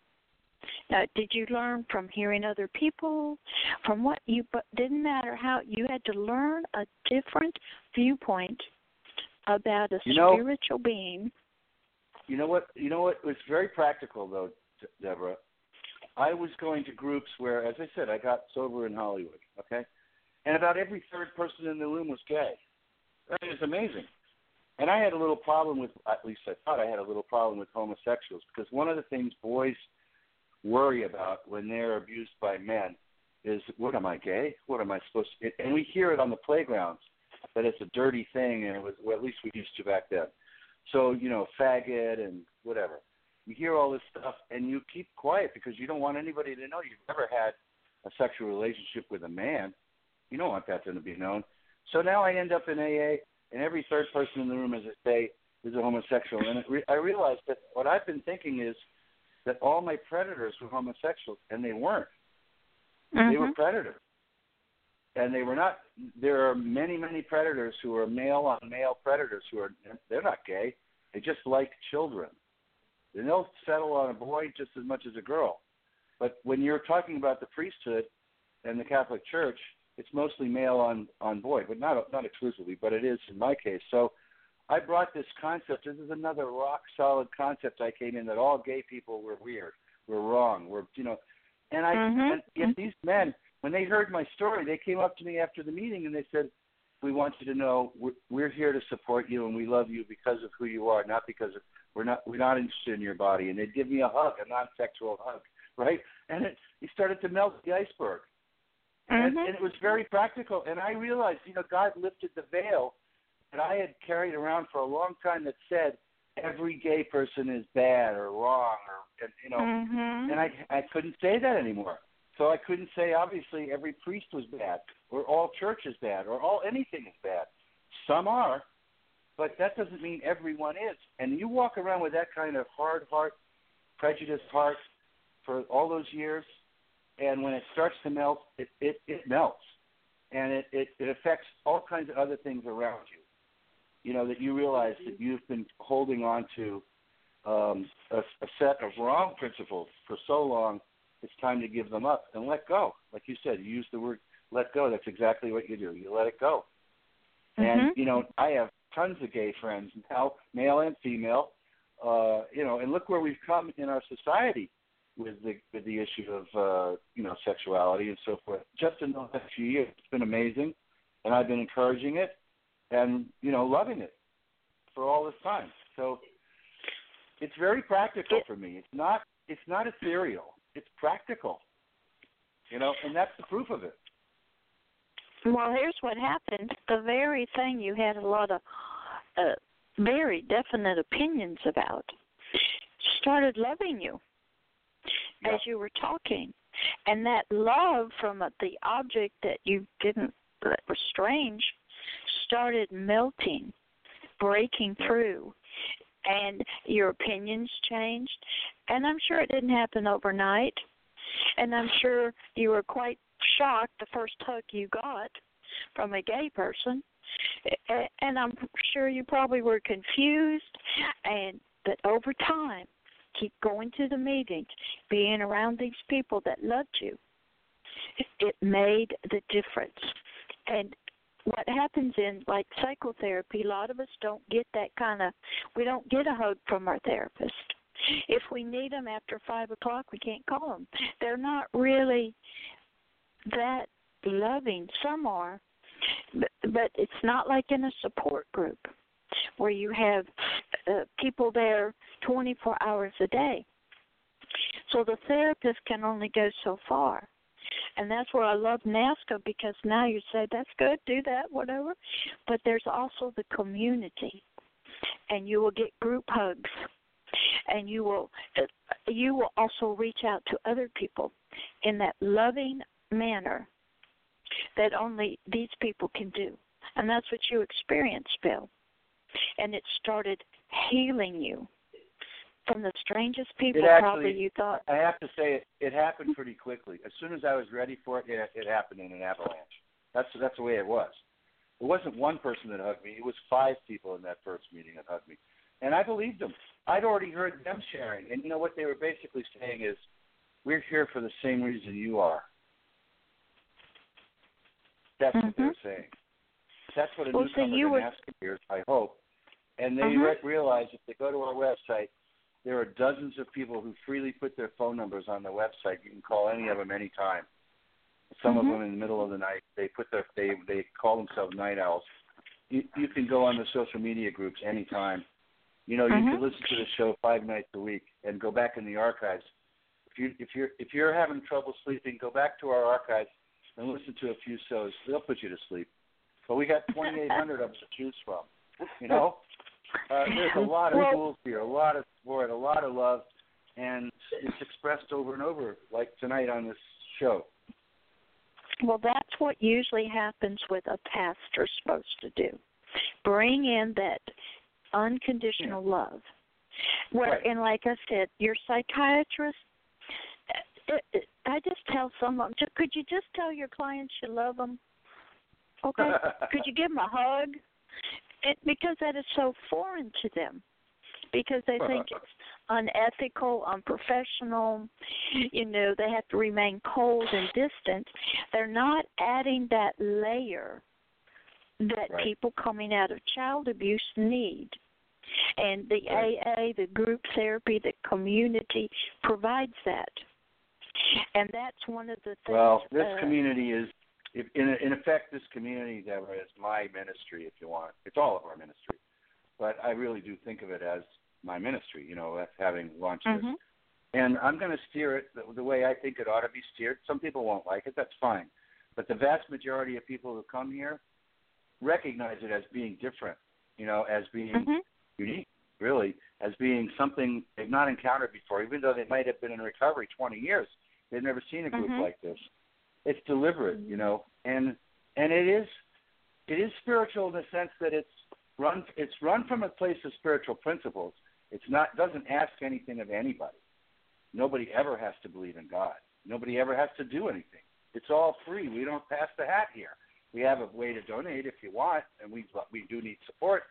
Now, did you learn from hearing other people? From what you, but didn't matter how, you had to learn a different viewpoint about a You know- spiritual being. You know what? You know what was very practical though, Deborah. I was going to groups where, as I said, I got sober in Hollywood. Okay, and about every third person in the room was gay. That is amazing. And I had a little problem with, at least I thought I had a little problem with homosexuals, because one of the things boys worry about when they're abused by men is, what, am I gay? What am I supposed to? And we hear it on the playgrounds that it's a dirty thing, and it was, well, at least we used to back then. So, you know, faggot and whatever. You hear all this stuff, and you keep quiet because you don't want anybody to know you've never had a sexual relationship with a man. You don't want that to be known. So now I end up in A A, and every third person in the room, as I say, is a homosexual. And it re- I realized that what I've been thinking is that all my predators were homosexuals, and they weren't. Mm-hmm. They were predators. And they were not, there are many, many predators who are male-on-male predators who are, they're not gay. They just like children. And they'll settle on a boy just as much as a girl. But when you're talking about the priesthood and the Catholic Church, it's mostly male on, on boy, but not not exclusively, but it is in my case. So I brought this concept. This is another rock-solid concept I came in, that all gay people were weird, were wrong, were, you know. And I, Mm-hmm. and yet these men, when they heard my story, they came up to me after the meeting and they said, we want you to know we're, we're here to support you and we love you because of who you are, not because of, we're not we're not interested in your body. And they'd give me a hug, a non-sexual hug, right? And it, it started to melt the iceberg. Mm-hmm. And, and it was very practical. And I realized, you know, God lifted the veil that I had carried around for a long time that said every gay person is bad or wrong, or, and, you know, Mm-hmm. and I, I couldn't say that anymore. So I couldn't say, obviously, every priest was bad, or all church is bad, or all anything is bad. Some are, but that doesn't mean everyone is. And you walk around with that kind of hard heart, prejudiced heart for all those years, and when it starts to melt, it, it, it melts. And it, it, it affects all kinds of other things around you. you know, that you realize that you've been holding on to um, a, a set of wrong principles for so long, it's time to give them up and let go. Like you said, you use the word let go. That's exactly what you do. You let it go. Mm-hmm. And, you know, I have tons of gay friends now, male and female, uh, you know, and look where we've come in our society with the with the issue of, uh, you know, sexuality and so forth. Just in the last few years, it's been amazing, and I've been encouraging it and, you know, loving it for all this time. So it's very practical for me. It's not it's not ethereal. It's practical, you know, and that's the proof of it. Well, here's what happened. The very thing you had a lot of uh, very definite opinions about started loving you Yeah. as you were talking. And that love from the object that you didn't, that was strange, started melting, breaking through. And your opinions changed. And I'm sure it didn't happen overnight. And I'm sure you were quite shocked the first hug you got from a gay person. And I'm sure you probably were confused. And but over time, keep going to the meetings, being around these people that loved you, it made the difference. And what happens in, like, psychotherapy, a lot of us don't get that kind of, we don't get a hug from our therapist. If we need them after five o'clock, we can't call them. They're not really that loving. Some are, but, but it's not like in a support group where you have uh, people there twenty-four hours a day. So the therapist can only go so far. And that's where I love NAASCA, because now you say, that's good, do that, whatever. But there's also the community, and you will get group hugs, and you will you will also reach out to other people in that loving manner that only these people can do. And that's what you experienced, Bill. And it started healing you from the strangest people It actually, probably you thought. I have to say, it, it happened pretty quickly. As soon as I was ready for it, it, it happened in an avalanche. That's that's the way it was. It wasn't one person that hugged me. It was five people in that first meeting that hugged me. And I believed them. I'd already heard them sharing. And you know what they were basically saying is, we're here for the same reason you are. That's mm-hmm. what they were saying. That's what a well, newcomer so you to were... NAASCA hears, I hope. And they mm-hmm. re- realize if they go to our website, there are dozens of people who freely put their phone numbers on the website. You can call any of them anytime. Some mm-hmm. of them in the middle of the night. They put their they they call themselves night owls. You you can go on the social media groups anytime. You know, mm-hmm. you can listen to the show five nights a week and go back in the archives. If you if you're if you're having trouble sleeping, go back to our archives and listen to a few shows. They'll put you to sleep. But we got twenty-eight hundred of them to choose from. You know, uh, there's a lot of well, tools here, a lot of support, a lot of love, and it's expressed over and over, like tonight on this show. Well, that's what usually happens with a pastor supposed to do. Bring in that unconditional yeah. love. Where, right. And like I said, your psychiatrist, it, it, I just tell someone, could you just tell your clients you love them? Okay? Could you give them a hug? It, because that is so foreign to them. Because they think it's unethical, unprofessional, you know, they have to remain cold and distant. They're not adding that layer that right. people coming out of child abuse need. And the right. A A, the group therapy, the community provides that. And that's one of the things. Well, this uh, community is, if, in, in effect, this community, Deborah, is my ministry, if you want. It's all of our ministry. But I really do think of it as my ministry, you know, having launched mm-hmm. this. And I'm going to steer it the, the way I think it ought to be steered. Some people won't like it. That's fine. But the vast majority of people who come here recognize it as being different, you know, as being mm-hmm. unique, really, as being something they've not encountered before, even though they might have been in recovery twenty years. They've never seen a group mm-hmm. like this. It's deliberate, you know, and and it is it is spiritual in the sense that it's run it's run from a place of spiritual principles. It's not doesn't ask anything of anybody. Nobody ever has to believe in God. Nobody ever has to do anything. It's all free. We don't pass the hat here. We have a way to donate if you want, and we we do need support.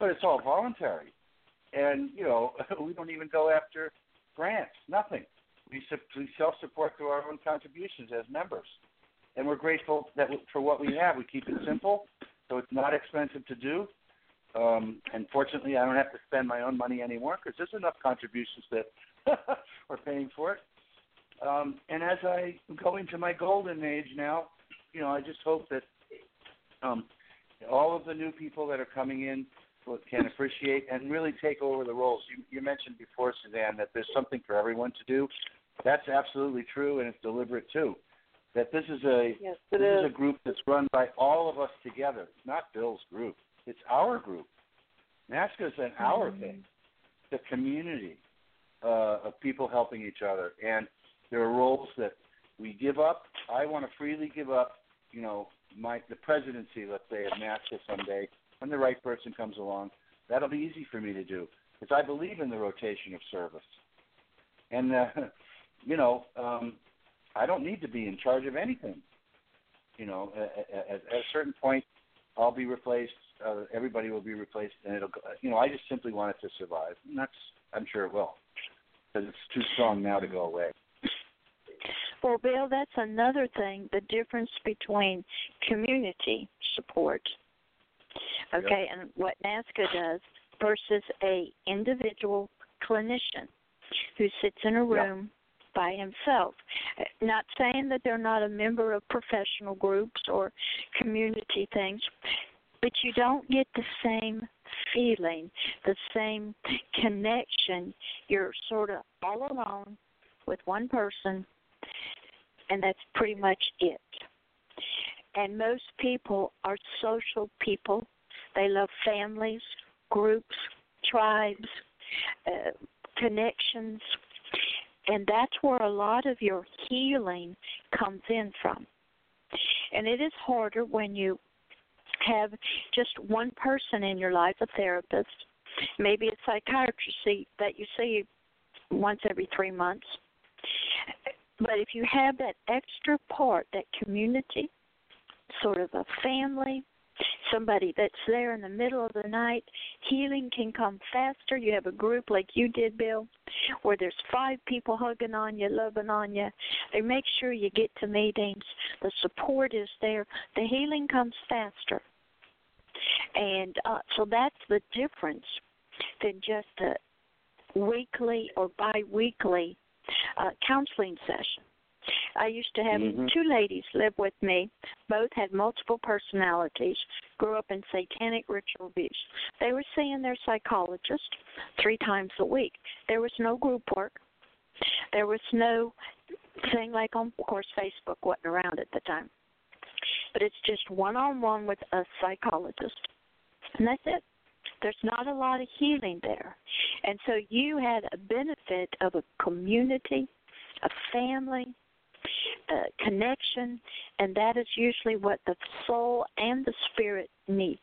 but it's all voluntary. And, you know, we don't even go after grants, nothing. We, we self-support through our own contributions as members. And we're grateful that we, for what we have. We keep it simple, so it's not expensive to do. Um, and fortunately, I don't have to spend my own money anymore because there's enough contributions that we're paying for it. Um, and as I go into my golden age now, you know, I just hope that um, all of the new people that are coming in can appreciate and really take over the roles. You, you mentioned before, Suzanne, that there's something for everyone to do. That's absolutely true, and it's deliberate too. That this is a yes, this is. is a group that's run by all of us together. It's not Bill's group. It's our group. NASCA is an mm-hmm. our thing. The community uh, of people helping each other, and there are roles that we give up. I want to freely give up, you know, my the presidency, let's say, of NASCA someday when the right person comes along. That'll be easy for me to do because I believe in the rotation of service. And uh, you know, um, I don't need to be in charge of anything. You know, at, at, at a certain point, I'll be replaced. Uh, everybody will be replaced, and it'll. You know, I just simply want it to survive, and that's. I'm sure it will, because it's too strong now to go away. Well, Bill, that's another thing, the difference between community support, okay, yep. and what NASCA does versus a individual clinician who sits in a room yep. by himself. Not saying that they're not a member of professional groups or community things, but you don't get the same feeling, the same connection. You're sort of all alone with one person, and that's pretty much it. And most people are social people. They love families, groups, tribes, uh, connections, and that's where a lot of your healing comes in from. And it is harder when you have just one person in your life, a therapist, maybe a psychiatrist that you see once every three months. But if you have that extra part, that community, sort of a family, somebody that's there in the middle of the night, healing can come faster. You have a group like you did, Bill, where there's five people hugging on you, loving on you. They make sure you get to meetings. The support is there. The healing comes faster. And uh, so that's the difference than just a weekly or bi-weekly uh, counseling session. I used to have mm-hmm. two ladies live with me. Both had multiple personalities, grew up in satanic ritual abuse. They were seeing their psychologist three times a week. There was no group work. There was no thing like, on, of course, Facebook wasn't around at the time. But it's just one-on-one with a psychologist. And that's it. There's not a lot of healing there. And so you had a benefit of a community, a family, a connection, and that is usually what the soul and the spirit needs.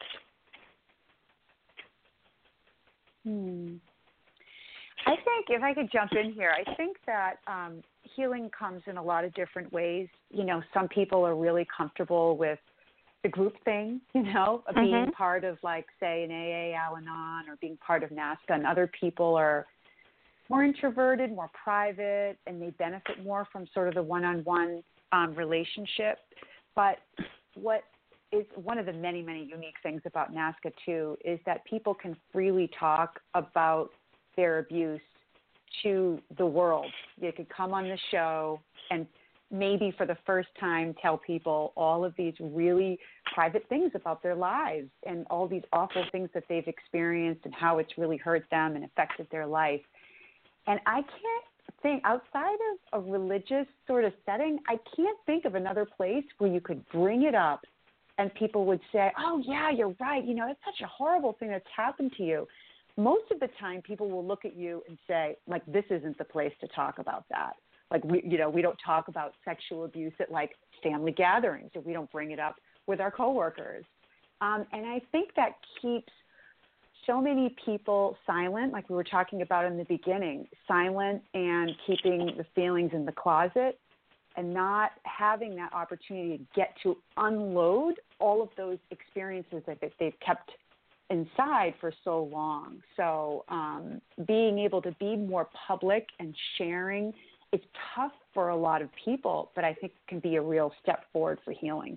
Hmm. I think, if I could jump in here, I think that um, healing comes in a lot of different ways. You know, some people are really comfortable with the group thing, you know, mm-hmm. being part of, like, say, an A A, Al-Anon, or being part of NASCA, and other people are more introverted, more private, and they benefit more from sort of the one-on-one um, relationship. But what is one of the many, many unique things about NASCA, too, is that people can freely talk about their abuse to the world. You could come on the show and maybe for the first time tell people all of these really private things about their lives and all these awful things that they've experienced and how it's really hurt them and affected their life. And I can't think, outside of a religious sort of setting, I can't think of another place where you could bring it up and people would say, oh, yeah, you're right. You know, it's such a horrible thing that's happened to you. Most of the time, people will look at you and say, like, this isn't the place to talk about that. Like, we, you know, we don't talk about sexual abuse at, like, family gatherings, or we don't bring it up with our coworkers. Um, and I think that keeps so many people silent, like we were talking about in the beginning, silent and keeping the feelings in the closet and not having that opportunity to get to unload all of those experiences that they've kept inside for so long. So um, being able to be more public and sharing is tough for a lot of people, but I think it can be a real step forward for healing.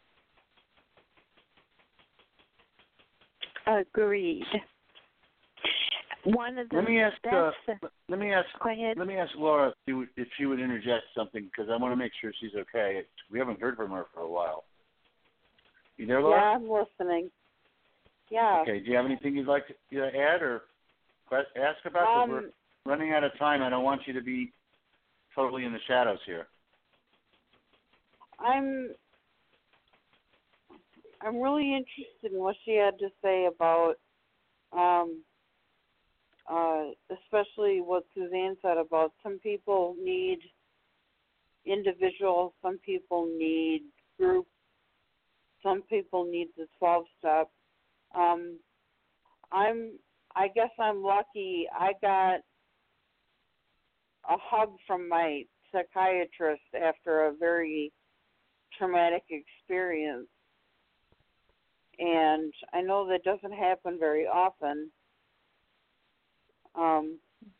Agreed. One of the let me ask. Uh, best, let me ask. Go ahead. Let me ask Laura if she would, if she would interject something, because I want to make sure she's okay. We haven't heard from her for a while. You there, Laura? Yeah, I'm listening. Yeah. Okay. Do you have anything you'd like to you know, add or ask about? 'Cause Um, we're running out of time. I don't want you to be totally in the shadows here. I'm I'm really interested in what she had to say about, um, uh, especially what Suzanne said about some people need individual, some people need group, some people need the twelve-step. Um, I'm, I guess I'm lucky. I got a hug from my psychiatrist after a very traumatic experience. And I know that doesn't happen very often. Um,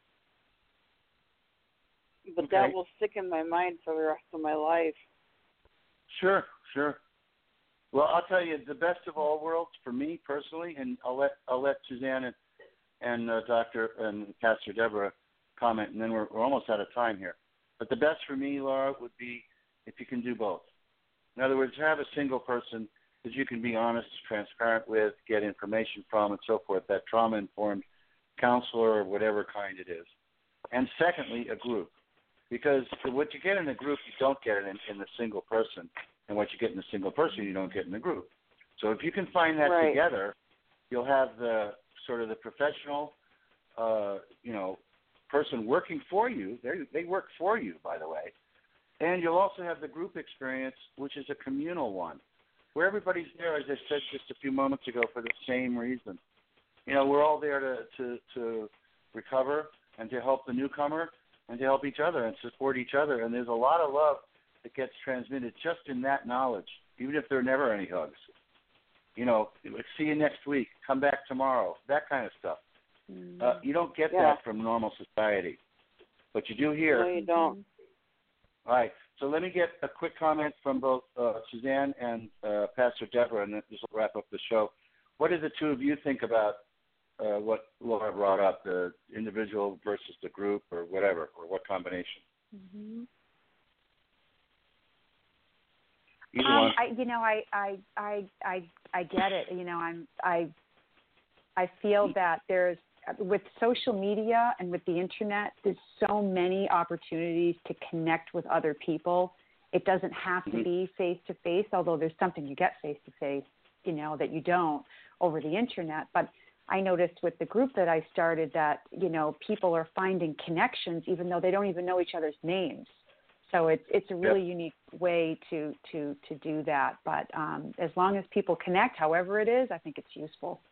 but Okay. that will stick in my mind for the rest of my life. Sure, sure. Well, I'll tell you, the best of all worlds for me personally, and I'll let I'll let Suzanne and, and uh, Doctor and Pastor Deborah comment, and then we're, we're almost out of time here. But the best for me, Laura, would be if you can do both. In other words, have a single person that you can be honest, transparent with, get information from, and so forth, that trauma-informed counselor or whatever kind it is. And secondly, a group. Because what you get in a group, you don't get it in, in the single person. And what you get in a single person, you don't get in a group. So if you can find that Right. together, you'll have the sort of the professional, uh, you know, person working for you. They they work for you, by the way. And you'll also have the group experience, which is a communal one, where everybody's there, as I said just a few moments ago, for the same reason. You know, we're all there to, to, to recover and to help the newcomer and to help each other and support each other. And there's a lot of love that gets transmitted just in that knowledge, even if there are never any hugs. You know, see you next week, come back tomorrow, that kind of stuff. Mm-hmm. Uh, you don't get yeah. that from normal society, but you do here. No, you don't. All right, so let me get a quick comment from both uh, Suzanne and uh, Pastor Deborah, and this will wrap up the show. What do the two of you think about uh, what Laura brought up, the individual versus the group, or whatever, or what combination? Mm-hmm. Either um, one. I, you know, I, I, I, I, I get it. You know, I'm, I, I feel that there's, with social media and with the internet, there's so many opportunities to connect with other people. It doesn't have to be face to face, although there's something you get face to face, you know, that you don't over the internet. But I noticed with the group that I started that, you know, people are finding connections even though they don't even know each other's names. So it's it's a really yep. unique way to, to, to do that. But um, as long as people connect, however it is, I think it's useful.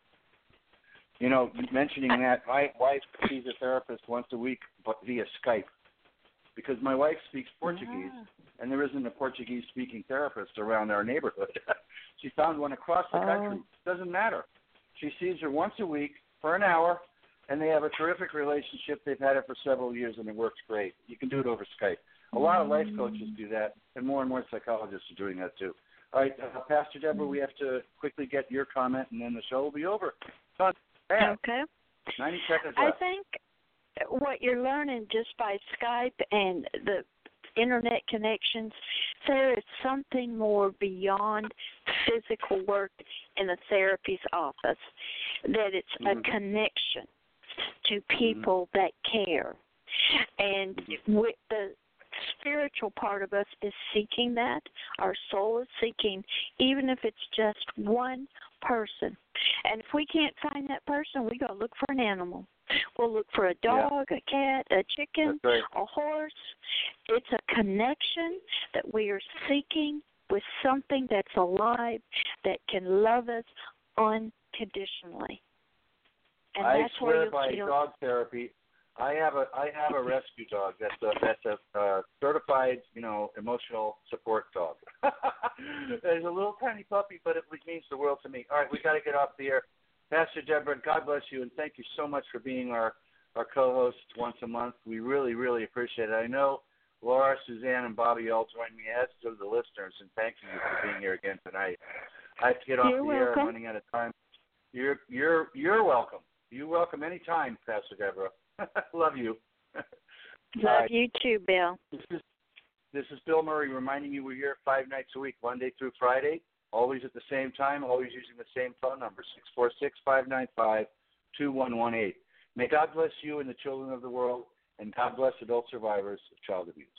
You know, mentioning that, my wife sees a therapist once a week but via Skype because my wife speaks Portuguese, yeah. and there isn't a Portuguese-speaking therapist around our neighborhood. She found one across the oh. country. Doesn't matter. She sees her once a week for an hour, and they have a terrific relationship. They've had it for several years, and it works great. You can do it over Skype. A lot of life coaches do that, and more and more psychologists are doing that too. All right, uh, Pastor Deborah, we have to quickly get your comment, and then the show will be over. Done. Okay. ninety seconds I left. think what you're learning just by Skype and the internet connections, there is something more beyond physical work in the therapist's office, that it's mm-hmm. a connection to people mm-hmm. that care. And mm-hmm. with the spiritual part of us is seeking that. Our soul is seeking, even if it's just one person. And if we can't find that person, we go look for an animal. We'll look for a dog, yeah. a cat, a chicken, right. a horse. It's a connection that we are seeking with something that's alive, that can love us unconditionally. And I that's swear where you'll by feel dog therapy. I have a I have a rescue dog that's a that's a uh, certified, you know, emotional support dog. There's a little tiny puppy, but it means the world to me. All right, we got to get off the air. Pastor Deborah, God bless you, and thank you so much for being our, our co-host once a month. We really, really appreciate it. I know Laura, Suzanne, and Bobby all join me, as do the listeners, and thank you for being here again tonight. I have to get off You're the air. welcome. I'm running out of time. You're you're you're welcome. You're welcome anytime, Pastor Deborah. Love you. Love right. you too, Bill. This is this is Bill Murray reminding you we're here five nights a week, Monday through Friday, always at the same time, always using the same phone number, six four six, five nine five, two one one eight. May God bless you and the children of the world, and God bless adult survivors of child abuse.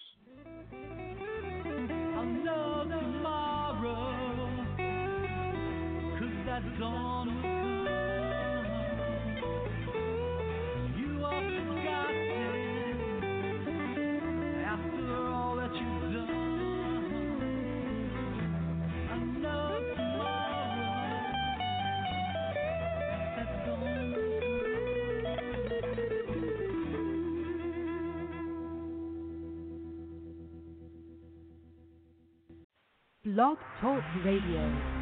I'll know tomorrow, 'cause that dawn will come. You are forgotten after all that you've done. I know tomorrow, that dawn will Blog Talk Radio.